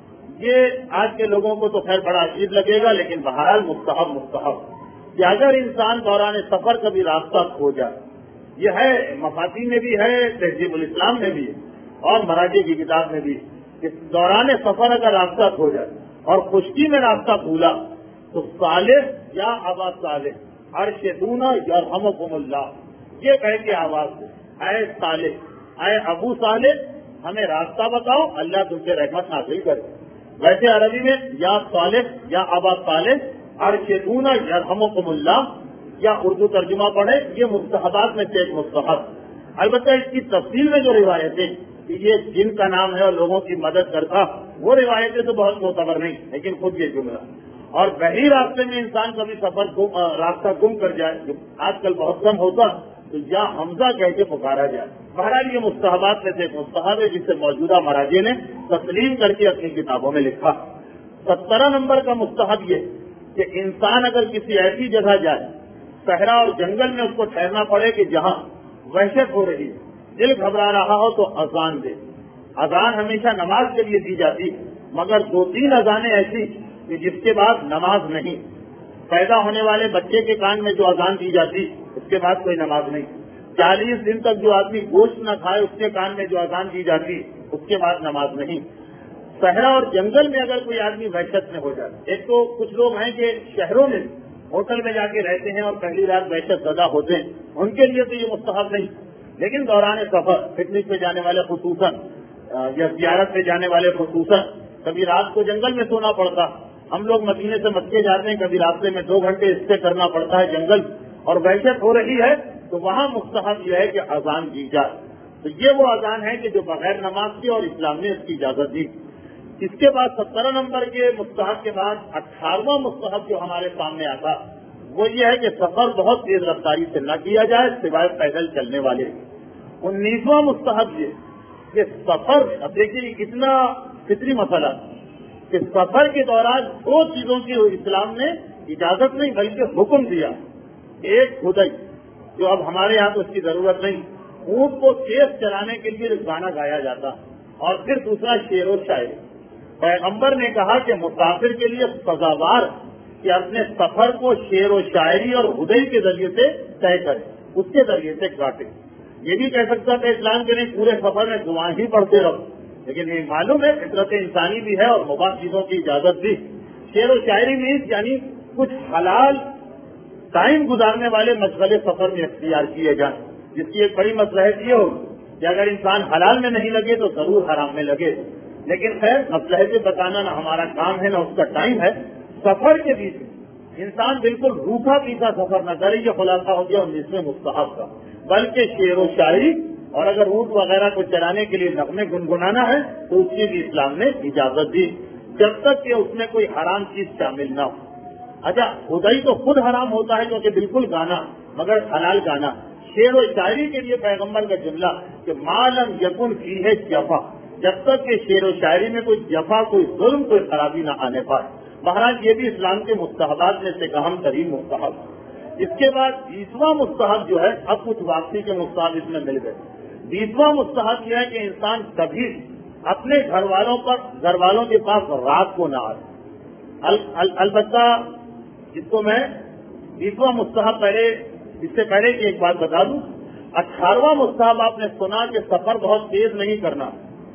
Speaker 1: یہ آج کے لوگوں کو تو خیر بڑا عجیب لگے گا، لیکن بہرحال مستحب کہ اگر انسان دوران سفر کبھی راستہ کھو جائے، یہ ہے مفاتی میں بھی ہے، تہذیب الاسلام میں بھی ہے اور مراجع کی کتاب میں بھی، کہ دوران سفر اگر راستہ کھو جائے اور خشکی میں راستہ بھولا تو صالح یا ابا صالح ارشدونا یرحمکم اللہ، یہ کہہ کے آواز دے، اے صالح، اے ابو صالح، ہمیں راستہ بتاؤ، اللہ تم سے رحمت نازل کرے۔ ویسے عربی میں یا صالح یا ابا صالح ارشدونا یرحمکم اللہ، یا اردو ترجمہ پڑھے، یہ مستحبات میں سے ایک مستحب۔ البتہ اس کی تفصیل میں جو روایتیں کہ یہ جن کا نام ہے اور لوگوں کی مدد کرتا، وہ روایتیں تو بہت معتبر نہیں، لیکن خود یہ جملہ اور بحری راستے میں انسان کبھی راستہ گم کر جائے، جو آج کل بہت کم ہوتا، تو یا حمزہ کہہ کے پکارا جائے۔ بہرحال یہ مستحبات میں سے ایک مستحب ہے جسے موجودہ مراجع نے تسلیم کر کے اپنی کتابوں میں لکھا۔ 17 نمبر کا مستحب یہ کہ انسان اگر کسی ایسی جگہ جائے، صحرا اور جنگل میں اس کو ٹھہرنا پڑے کہ جہاں وحشت ہو رہی ہے، دل گھبرا رہا ہو، تو اذان دے۔ اذان ہمیشہ نماز کے لیے دی جاتی، مگر 2-3 اذانیں ایسی کہ جس کے بعد نماز نہیں۔ پیدا ہونے والے بچے کے کان میں جو اذان دی جاتی، اس کے بعد کوئی نماز نہیں۔ 40 دن تک جو آدمی گوشت نہ کھائے، اس کے کان میں جو اذان دی جاتی، اس کے بعد نماز نہیں۔ صحرا اور جنگل میں اگر کوئی آدمی وحشت میں ہو جائے، ایک تو کچھ لوگ ہیں کہ شہروں میں ہوٹل میں جا کے رہتے ہیں اور پہلی رات وحشت زدہ ہوتے ہیں، ان کے لیے تو یہ مستحب نہیں، لیکن دوران سفر پکنک پہ جانے والے خصوصاً یا زیارت پہ جانے والے خصوصاً کبھی رات کو جنگل میں سونا پڑتا۔ ہم لوگ مدینے سے مکے جاتے ہیں، کبھی راستے میں 2 گھنٹے اسٹے کرنا پڑتا ہے جنگل، اور وحشت ہو رہی ہے، تو وہاں مستحب یہ ہے کہ اذان دی جائے۔ تو یہ وہ اذان ہے کہ جو بغیر نماز کی اور اسلام نے اس کی اجازت دی۔ اس کے بعد 17 نمبر کے مستحب کے بعد 18واں مستحب جو ہمارے سامنے آتا، وہ یہ ہے کہ سفر بہت تیز رفتاری سے نہ کیا جائے سوائے پیدل چلنے والے۔ 19واں مستحب یہ کہ سفر، اب دیکھیے کتنا فطری مسئلہ کہ سفر کے دوران 2 چیزوں کی اسلام نے اجازت نہیں بلکہ حکم دیا۔ ایک خدائی، جو اب ہمارے یہاں تو اس کی ضرورت نہیں، اونٹ کو تیز چلانے کے لیے گانا گایا جاتا، اور پھر دوسرا شعر و شاعری۔ پیغمبر نے کہا کہ مسافر کے لیے سزاوار کہ اپنے سفر کو شعر و شاعری اور خدائی کے ذریعے سے طے کرے، اس کے ذریعے سے کاٹے۔ یہ بھی کہہ سکتا تھا اسلام کے نہیں پورے سفر میں دعائیں ہی پڑھتے رہو، لیکن یہ معلوم ہے فطرت انسانی بھی ہے اور مباح چیزوں کی اجازت بھی۔ شعر و شاعری میں یعنی کچھ حلال ٹائم گزارنے والے مشغلے سفر میں اختیار کیے جائیں، جس کی ایک بڑی مصلحت یہ ہو کہ اگر انسان حلال میں نہیں لگے تو ضرور حرام میں لگے، لیکن خیر مصلحتیں بتانا نہ ہمارا کام ہے نہ اس کا ٹائم ہے۔ سفر کے بیچ انسان بالکل روکھا پیچھا سفر نہ کرے، یہ خلاصہ ہو گیا 19ویں مستحب کا، بلکہ شعر و شاعری اور اگر اونٹ وغیرہ کو چلانے کے لیے نغمے گنگنانا ہے تو اس کی بھی اسلام نے اجازت دی، جب تک کہ اس میں کوئی حرام چیز شامل نہ ہو۔ اچھا خدائی تو خود حرام ہوتا ہے کیونکہ بالکل گانا، مگر حلال گانا۔ شعر و شاعری کے لیے پیغمبر کا جملہ کہ معلوم یکن فی ہے جفا، جب تک کہ شعر و شاعری میں کوئی جفا، کوئی ظلم، کوئی خرابی نہ آنے پائے۔ بہرحال یہ بھی اسلام کے مستحبات میں سے اہم ترین مستحب۔ اس کے بعد 20واں مستحب جو ہے، اب کچھ واپسی کے مستحب اس میں مل گئے۔ 20واں مستحب یہ ہے کہ انسان کبھی اپنے گھر والوں کے پاس رات کو نہ آئے۔ البتہ جس کو میں 20واں مستحب اس سے پہلے کی ایک بات بتا دوں، 18واں مستحب آپ نے سنا کہ سفر بہت تیز نہیں کرنا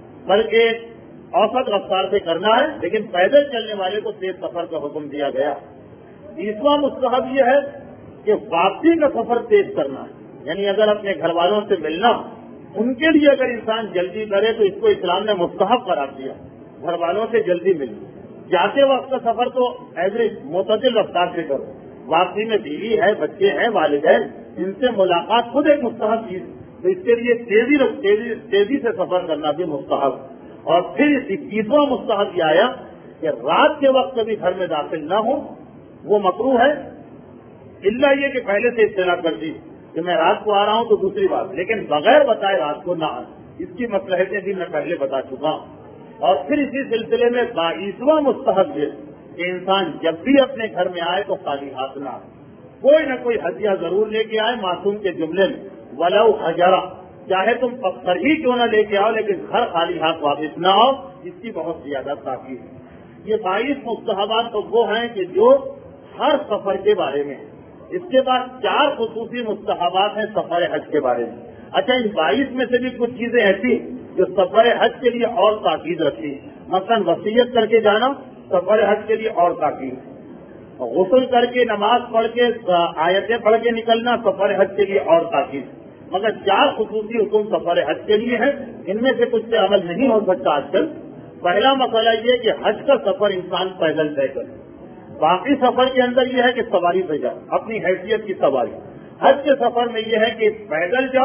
Speaker 1: بلکہ اوسط رفتار سے کرنا ہے، لیکن پیدل چلنے والے کو تیز سفر کا حکم دیا گیا۔ 20واں مستحب یہ ہے کہ واپسی کا سفر تیز کرنا ہے، یعنی اگر اپنے گھر والوں سے ملنا، ان کے لیے اگر انسان جلدی کرے تو اس کو اسلام نے مستحب قرار دیا، گھر والوں سے جلدی مل۔ جاتے وقت کا سفر تو ایوریج معتدل رفتار سے کرو، واپسی میں بیوی ہے، بچے ہیں، والدین، ان سے ملاقات خود ایک مستحب چیز، تو اس کے لیے تیزی سے سفر کرنا بھی مستحب۔ اور پھر 21واں مستحب یہ آیا کہ رات کے وقت کبھی گھر میں داخل نہ ہو، وہ مکروہ ہے، الا یہ کہ پہلے سے اطلاع کر دی کہ میں رات کو آ رہا ہوں تو دوسری بات، لیکن بغیر بتائے رات کو نہ آئے، اس کی مصلحتیں بھی میں پہلے بتا چکا ہوں۔ اور پھر اسی سلسلے میں 22واں مستحب یہ کہ انسان جب بھی اپنے گھر میں آئے تو خالی ہاتھ نہ آئے، کوئی نہ کوئی ہدیہ ضرور لے کے آئے، معصوم کے جملے میں ولو حجرا، چاہے تم پتھر ہی کیوں نہ لے کے آؤ لیکن گھر خالی ہاتھ واپس نہ آؤ، اس کی بہت زیادہ تاکید ہے۔ یہ 22 مستحبات تو وہ ہیں کہ جو ہر سفر کے بارے میں، اس کے بعد 4 خصوصی مستحبات ہیں سفر حج کے بارے میں۔ اچھا ان 22 میں سے بھی کچھ چیزیں ایسی جو سفر حج کے لیے اور تاکید رکھی، مثلا وصیت کر کے جانا سفر حج کے لیے اور تاکید، غسل کر کے نماز پڑھ کے آیتیں پڑھ کے نکلنا سفر حج کے لیے اور تاکید، مگر 4 خصوصی حکم سفر حج کے لیے ہیں، ان میں سے کچھ سے عمل نہیں ہو سکتا آج کل۔ پہلا مسئلہ یہ کہ حج کا سفر انسان پیدل طے کرے، باقی سفر کے اندر یہ ہے کہ سواری پہ جائے، اپنی حیثیت کی سواری۔ حج کے سفر میں یہ ہے کہ پیدل جاؤ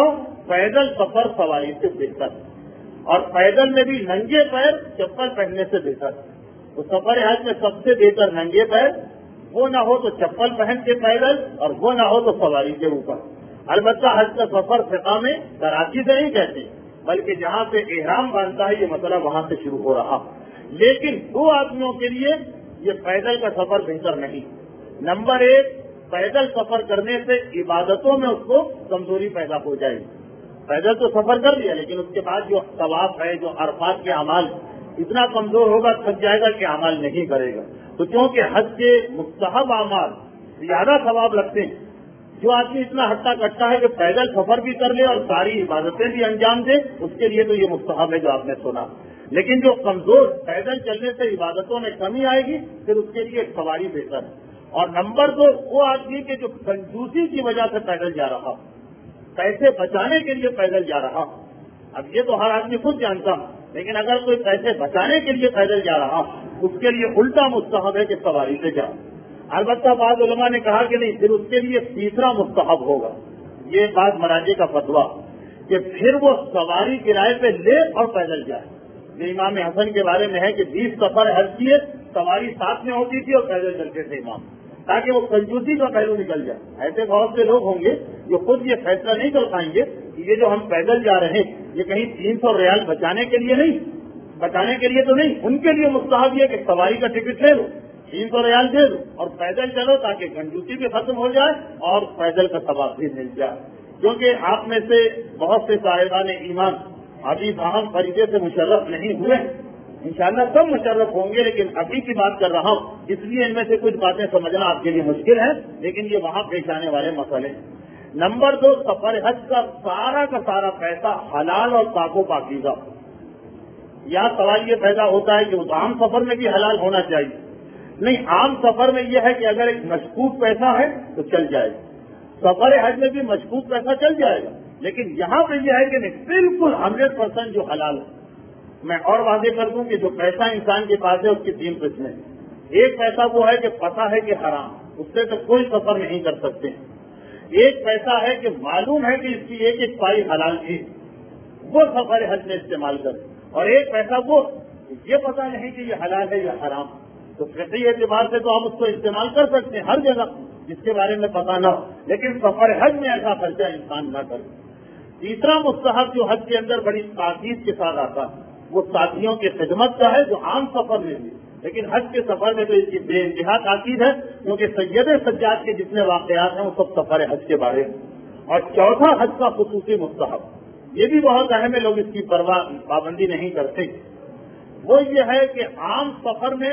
Speaker 1: پیدل سفر سواری سے بہتر، اور پیدل میں بھی ننگے پیر چپل پہننے سے بہتر۔ تو سفر حج میں سب سے بہتر ننگے پیر، وہ نہ ہو تو چپل پہن کے پیدل، اور وہ نہ ہو تو سواری کے اوپر۔ البتہ حج کا سفر فقہ میں کراچی سے نہیں کہتے، بلکہ جہاں سے احرام باندھتا ہے یہ مسئلہ وہاں سے شروع ہو رہا۔ لیکن دو آدمیوں کے لیے یہ پیدل کا سفر بہتر نہیں۔ نمبر ایک، پیدل سفر کرنے سے عبادتوں میں اس کو کمزوری پیدا ہو جائے گی۔ پیدل تو سفر کر لیا، لیکن اس کے بعد جو طواف ہے، جو عرفات کے اعمال، اتنا کمزور ہوگا، تھک جائے گا کہ اعمال نہیں کرے گا۔ تو کیونکہ حج کے مستحب اعمال زیادہ ثواب لگتے ہیں، جو آدمی اتنا ہٹا کٹا ہے کہ پیدل سفر بھی کر لے اور ساری عبادتیں بھی انجام دے، اس کے لیے تو یہ مستحب ہے جو آپ نے سنا۔ لیکن جو کمزور، پیدل چلنے سے عبادتوں میں کمی آئے گی، پھر اس کے لیے سواری بہتر ہے۔ اور نمبر دو، وہ آدمی کے جو کنجوسی کی وجہ سے پیدل جا رہا، پیسے بچانے کے لیے پیدل جا رہا، اب یہ تو ہر آدمی خود جانتا، لیکن اگر کوئی پیسے بچانے کے لیے پیدل جا رہا، اس کے لیے الٹا مستحب ہے کہ سواری سے جائے۔ البتہ بعض علماء نے کہا کہ نہیں، پھر اس کے لیے تیسرا مستحب ہوگا، یہ بات مراجع کا فتویٰ، کہ پھر وہ سواری کرائے پہ لے اور پیدل جائے۔ یہ امام حسن کے بارے میں ہے کہ 20 سفر حج کیے، سواری ساتھ میں ہوتی تھی اور پیدل چلتے تھے امام، تاکہ وہ کنجوسی کا پہلو نکل جائے۔ ایسے بہت سے لوگ ہوں گے جو خود یہ فیصلہ نہیں کر پائیں گے کہ یہ جو ہم پیدل جا رہے ہیں یہ کہیں 300 ریال بچانے کے لیے نہیں، بچانے کے لیے تو نہیں، ان کے لیے مستحب یہ کہ سواری کا ٹکٹ لے لو، 300 ریال دے دو اور پیدل چلو، تاکہ کنجوسی بھی ختم ہو جائے اور پیدل کا ثواب بھی مل جائے۔ کیونکہ آپ میں سے بہت سے صاحبان ایمان ابھی باہم فریضے سے مشرف نہیں ہوئے، انشاءاللہ سب مشرف ہوں گے، لیکن ابھی کی بات کر رہا ہوں، اس لیے ان میں سے کچھ باتیں سمجھنا آپ کے لیے مشکل ہے، لیکن یہ وہاں پیش آنے والے مسئلے ہیں۔ نمبر دو، سفر حج کا سارا پیسہ حلال اور پاک و پاکیزہ۔ یہاں سوال یہ پیدا ہوتا ہے کہ اس عام سفر میں بھی حلال ہونا چاہیے۔ نہیں، عام سفر میں یہ ہے کہ اگر ایک مشکوک پیسہ ہے تو چل جائے گا، سفر حج میں بھی مشکوک پیسہ چل جائے گا، لیکن یہاں پہ یہ ہے کہ نہیں، بالکل 100% جو حلال ہے۔ میں اور واضح کر دوں کہ جو پیسہ انسان کے پاس ہے اس کی 3 قسمیں۔ ایک پیسہ وہ ہے کہ پتہ ہے کہ حرام، اس سے تو کوئی سفر نہیں کر سکتے۔ ایک پیسہ ہے کہ معلوم ہے کہ اس کی ایک پائی حلال تھی، وہ سفر حج میں استعمال کرے۔ اور ایک پیسہ وہ یہ پتہ نہیں کہ یہ حلال ہے یا حرام، تو فقہی اعتبار سے تو ہم اس کو استعمال کر سکتے ہیں ہر جگہ جس کے بارے میں پتہ نہ ہو، لیکن سفر حج میں ایسا خرچہ انسان نہ کرے۔ تیسرا مستحب جو حج کے اندر بڑی تاکید کے ساتھ آتا ہے، وہ ساتھیوں کی خدمت کا ہے، جو عام سفر میں بھی، لیکن حج کے سفر میں تو اس کی بے انتہا تاکید ہے، کیونکہ سید سجاد کے جتنے واقعات ہیں وہ سب سفر حج کے بارے میں۔ اور چوتھا حج کا خصوصی مستحب، یہ بھی بہت اہم ہے، لوگ اس کی پابندی نہیں کرتے، وہ یہ ہے کہ عام سفر میں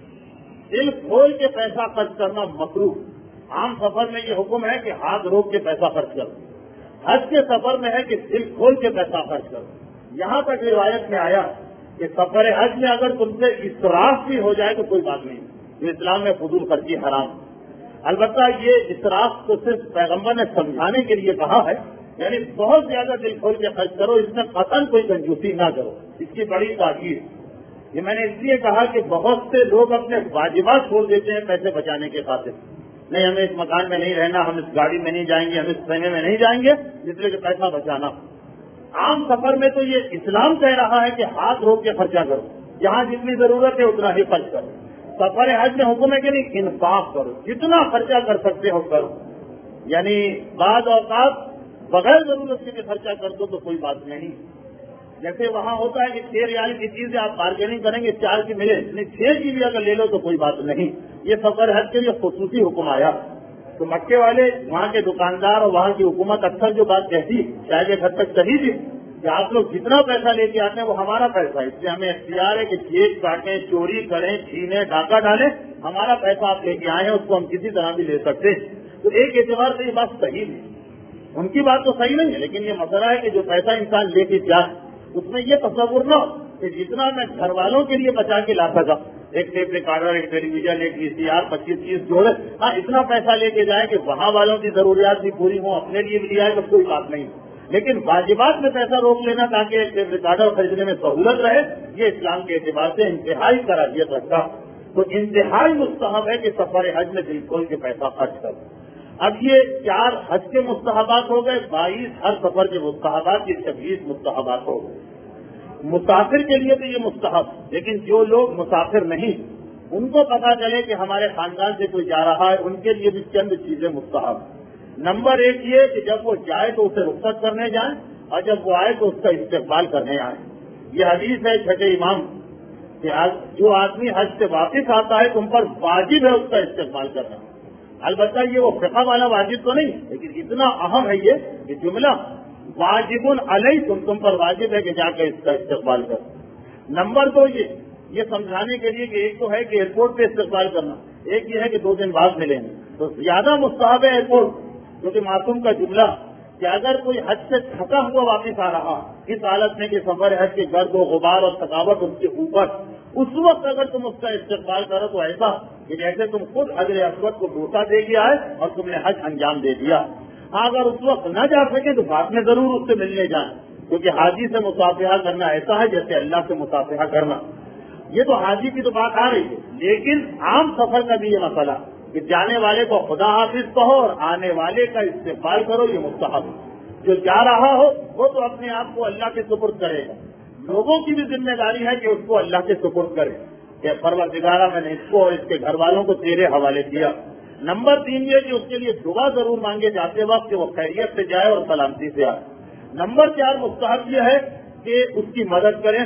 Speaker 1: دل کھول کے پیسہ خرچ کرنا مکروہ۔ عام سفر میں یہ حکم ہے کہ ہاتھ روک کے پیسہ خرچ کرو، حج کے سفر میں ہے کہ دل کھول کے پیسہ خرچ کرو۔ یہاں تک روایت میں آیا کہ سفر حج میں اگر تم سے اسراف بھی ہو جائے تو کوئی بات نہیں، تو اسلام میں فضول خرچی حرام۔ البتہ یہ اسراف کو صرف پیغمبر نے سمجھانے کے لیے کہا ہے، یعنی بہت زیادہ دل کھول کے خرچ کرو، اس میں قطعاً کوئی کنجوسی نہ کرو، اس کی بڑی تاکید۔ یہ میں نے اس لیے کہا کہ بہت سے لوگ اپنے واجبات چھوڑ دیتے ہیں پیسے بچانے کے خاطر، نہیں ہمیں اس مکان میں نہیں رہنا، ہم اس گاڑی میں نہیں جائیں گے، ہم اس خیمے میں نہیں جائیں گے، اس لیے کہ پیسہ بچانا۔ عام سفر میں تو یہ اسلام کہہ رہا ہے کہ ہاتھ روک کے خرچہ کرو، جہاں جتنی ضرورت ہے اتنا ہی خرچ کرو۔ سفر حج میں حکم ہے کہ نہیں، انصاف کرو، جتنا خرچہ کر سکتے ہو کرو، یعنی بعض اوقات بغیر ضرورت کے خرچہ کر دو تو کوئی بات نہیں۔ جیسے وہاں ہوتا ہے کہ 6 ریال کی چیز آپ بارگیننگ کریں گے 4 کی ملے، نہیں 6 کی بھی اگر لے لو تو کوئی بات نہیں۔ یہ سفر حج کے لیے خصوصی حکم آیا، تو مکے والے وہاں کے دکاندار اور وہاں کی حکومت اکثر جو بات کہتی شاید ایک حد تک صحیح تھی کہ آپ لوگ جتنا پیسہ لے کے آتے ہیں وہ ہمارا پیسہ ہے، اس لیے ہمیں اختیار ہے کہ چیک کاٹیں، چوری کریں، چھینیں، ڈاکہ ڈالیں، ہمارا پیسہ آپ لے کے آئے ہیں، اس کو ہم کسی طرح بھی لے سکتے ہیں۔ تو ایک اعتبار سے یہ بات صحیح ہے، ان کی بات تو صحیح نہیں ہے، لیکن یہ مسئلہ ہے کہ جو پیسہ انسان لے کے جائے اس میں یہ تصور نہ ہو کہ جتنا میں گھر والوں کے لیے بچا کے لا سکا، ایک ٹیپ ریکارڈر، ایک ٹیلی ویژن، ایک VCR، 25 چیز جوڑے، ہاں اتنا پیسہ لے کے جائے کہ وہاں والوں کی ضروریات بھی پوری ہوں، اپنے لیے بھی لیا ہے تو کوئی بات نہیں، لیکن واجبات میں پیسہ روک لینا تاکہ ایک ٹیپ ریکارڈر خریدنے میں سہولت رہے، یہ اسلام کے اعتبار سے انتہائی کراہیت رکھتا۔ تو انتہائی مستحب ہے کہ سفر حج میں دل کھول کے پیسہ خرچ کرو۔ اب یہ 4 حج کے مستحبات ہو گئے، 22 ہر سفر کے مستحبات، یہ 26 مستحبات ہو گئے۔ مسافر کے لیے تو یہ مستحب، لیکن جو لوگ مسافر نہیں ان کو پتا چلے کہ ہمارے خاندان سے کوئی جا رہا ہے، ان کے لیے بھی چند چیزیں مستحب۔ نمبر 1 یہ کہ جب وہ جائے تو اسے رخصت کرنے جائیں، اور جب وہ آئے تو اس کا استقبال کرنے آئیں۔ یہ حدیث ہے چھٹے امام کہ جو آدمی حج سے واپس آتا ہے تم پر واجب ہے اس کا استقبال کرنا۔ البتہ یہ وہ فقہ والا واجب تو نہیں، لیکن اتنا اہم ہے یہ کہ جملہ واجب علیکم، تم پر واجب ہے کہ جا کے اس کا استقبال کرو۔ نمبر 2 یہ سمجھانے کے لیے کہ ایک تو ہے کہ ایئرپورٹ پہ استقبال کرنا، ایک یہ ہے کہ 2 دن بعد ملیں گے، تو زیادہ مستحب ہے ایئرپورٹ، کیونکہ معصوم کا جملہ کہ اگر کوئی حج سے تھکا ہوا واپس آ رہا اس حالت میں کہ سفر حج کے گرد و غبار اور تھکاوٹ اس کے اوپر، اس وقت اگر تم اس کا استقبال کرو تو ایسا کہ جیسے تم خود حجر اسود کو بوسہ دے کے آئے اور تم نے حج انجام دے دیا۔ ہاں اگر اس وقت نہ جا سکے تو بعد میں ضرور اس سے ملنے جائیں، کیونکہ حاجی سے مصافحہ کرنا ایسا ہے جیسے اللہ سے مصافحہ کرنا۔ یہ تو حاجی کی تو بات آ رہی ہے، لیکن عام سفر کا بھی یہ مسئلہ کہ جانے والے کو خدا حافظ کہو اور آنے والے کا استقبال کرو، یہ مستحب۔ جو جا رہا ہو وہ تو اپنے آپ کو اللہ کے سپرد کرے گا، لوگوں کی بھی ذمہ داری ہے کہ اس کو اللہ کے سپرد کرے کہ پروردگارہ میں نے اس کو اور اس کے گھر والوں کو تیرے حوالے کیا۔ نمبر 3 یہ کہ اس کے لیے دعا ضرور مانگے جاتے وقت کہ وہ خیریت سے جائے اور سلامتی سے آئے۔ نمبر 4 مستحب یہ ہے کہ اس کی مدد کریں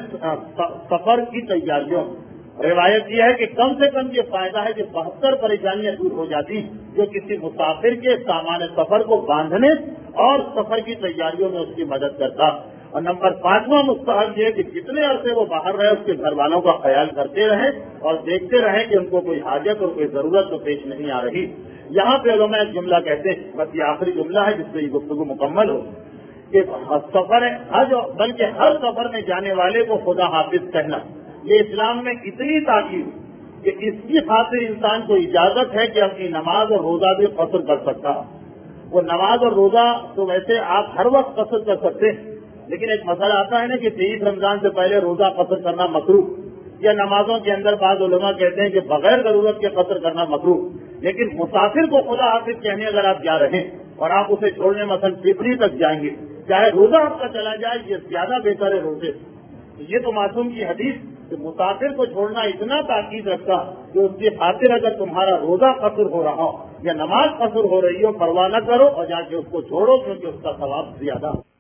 Speaker 1: سفر کی تیاریوں۔ روایت یہ ہے کہ کم سے کم یہ فائدہ ہے کہ 72 پریشانیاں دور ہو جاتی جو کسی مسافر کے سامان سفر کو باندھنے اور سفر کی تیاریوں میں اس کی مدد کرتا۔ اور نمبر 5واں مستحب یہ ہے کہ جتنے عرصے وہ باہر رہے اس کے گھر والوں کا خیال کرتے رہیں اور دیکھتے رہیں کہ ان کو کوئی حاجت اور کوئی ضرورت تو پیش نہیں آ رہی۔ یہاں پہ علماء ایک جملہ کہتے ہیں، بس یہ آخری جملہ ہے جس سے یہ گفتگو مکمل ہو، کہ سفر حج بلکہ ہر سفر میں جانے والے کو خدا حافظ کہنا، یہ اسلام میں اتنی تاکید کہ اس کی خاطر انسان کو اجازت ہے کہ اپنی نماز اور روزہ بھی قصر کر سکتا۔ وہ نماز اور روزہ تو ویسے آپ ہر وقت قصر کر سکتے ہیں، لیکن ایک مسئلہ آتا ہے نا کہ 23 رمضان سے پہلے روزہ قصر کرنا مکروہ، یا نمازوں کے اندر بعض علماء کہتے ہیں کہ بغیر ضرورت کے قصر کرنا مکروہ۔ لیکن مسافر کو خدا حافظ کہنے اگر آپ جا رہے ہیں اور آپ اسے چھوڑنے مثلا فطری تک جائیں گے، چاہے روزہ آپ کا چلا جائے، یہ زیادہ بہتر ہے روزے۔ یہ تو معصوم کی حدیث کہ مسافر کو چھوڑنا اتنا تاکید رکھتا کہ اس کی خاطر اگر تمہارا روزہ قصر ہو رہا ہو یا نماز قصر ہو رہی ہو، پرواہ نہ کرو اور جا کے اس کو چھوڑو، کیونکہ اس کا ثواب زیادہ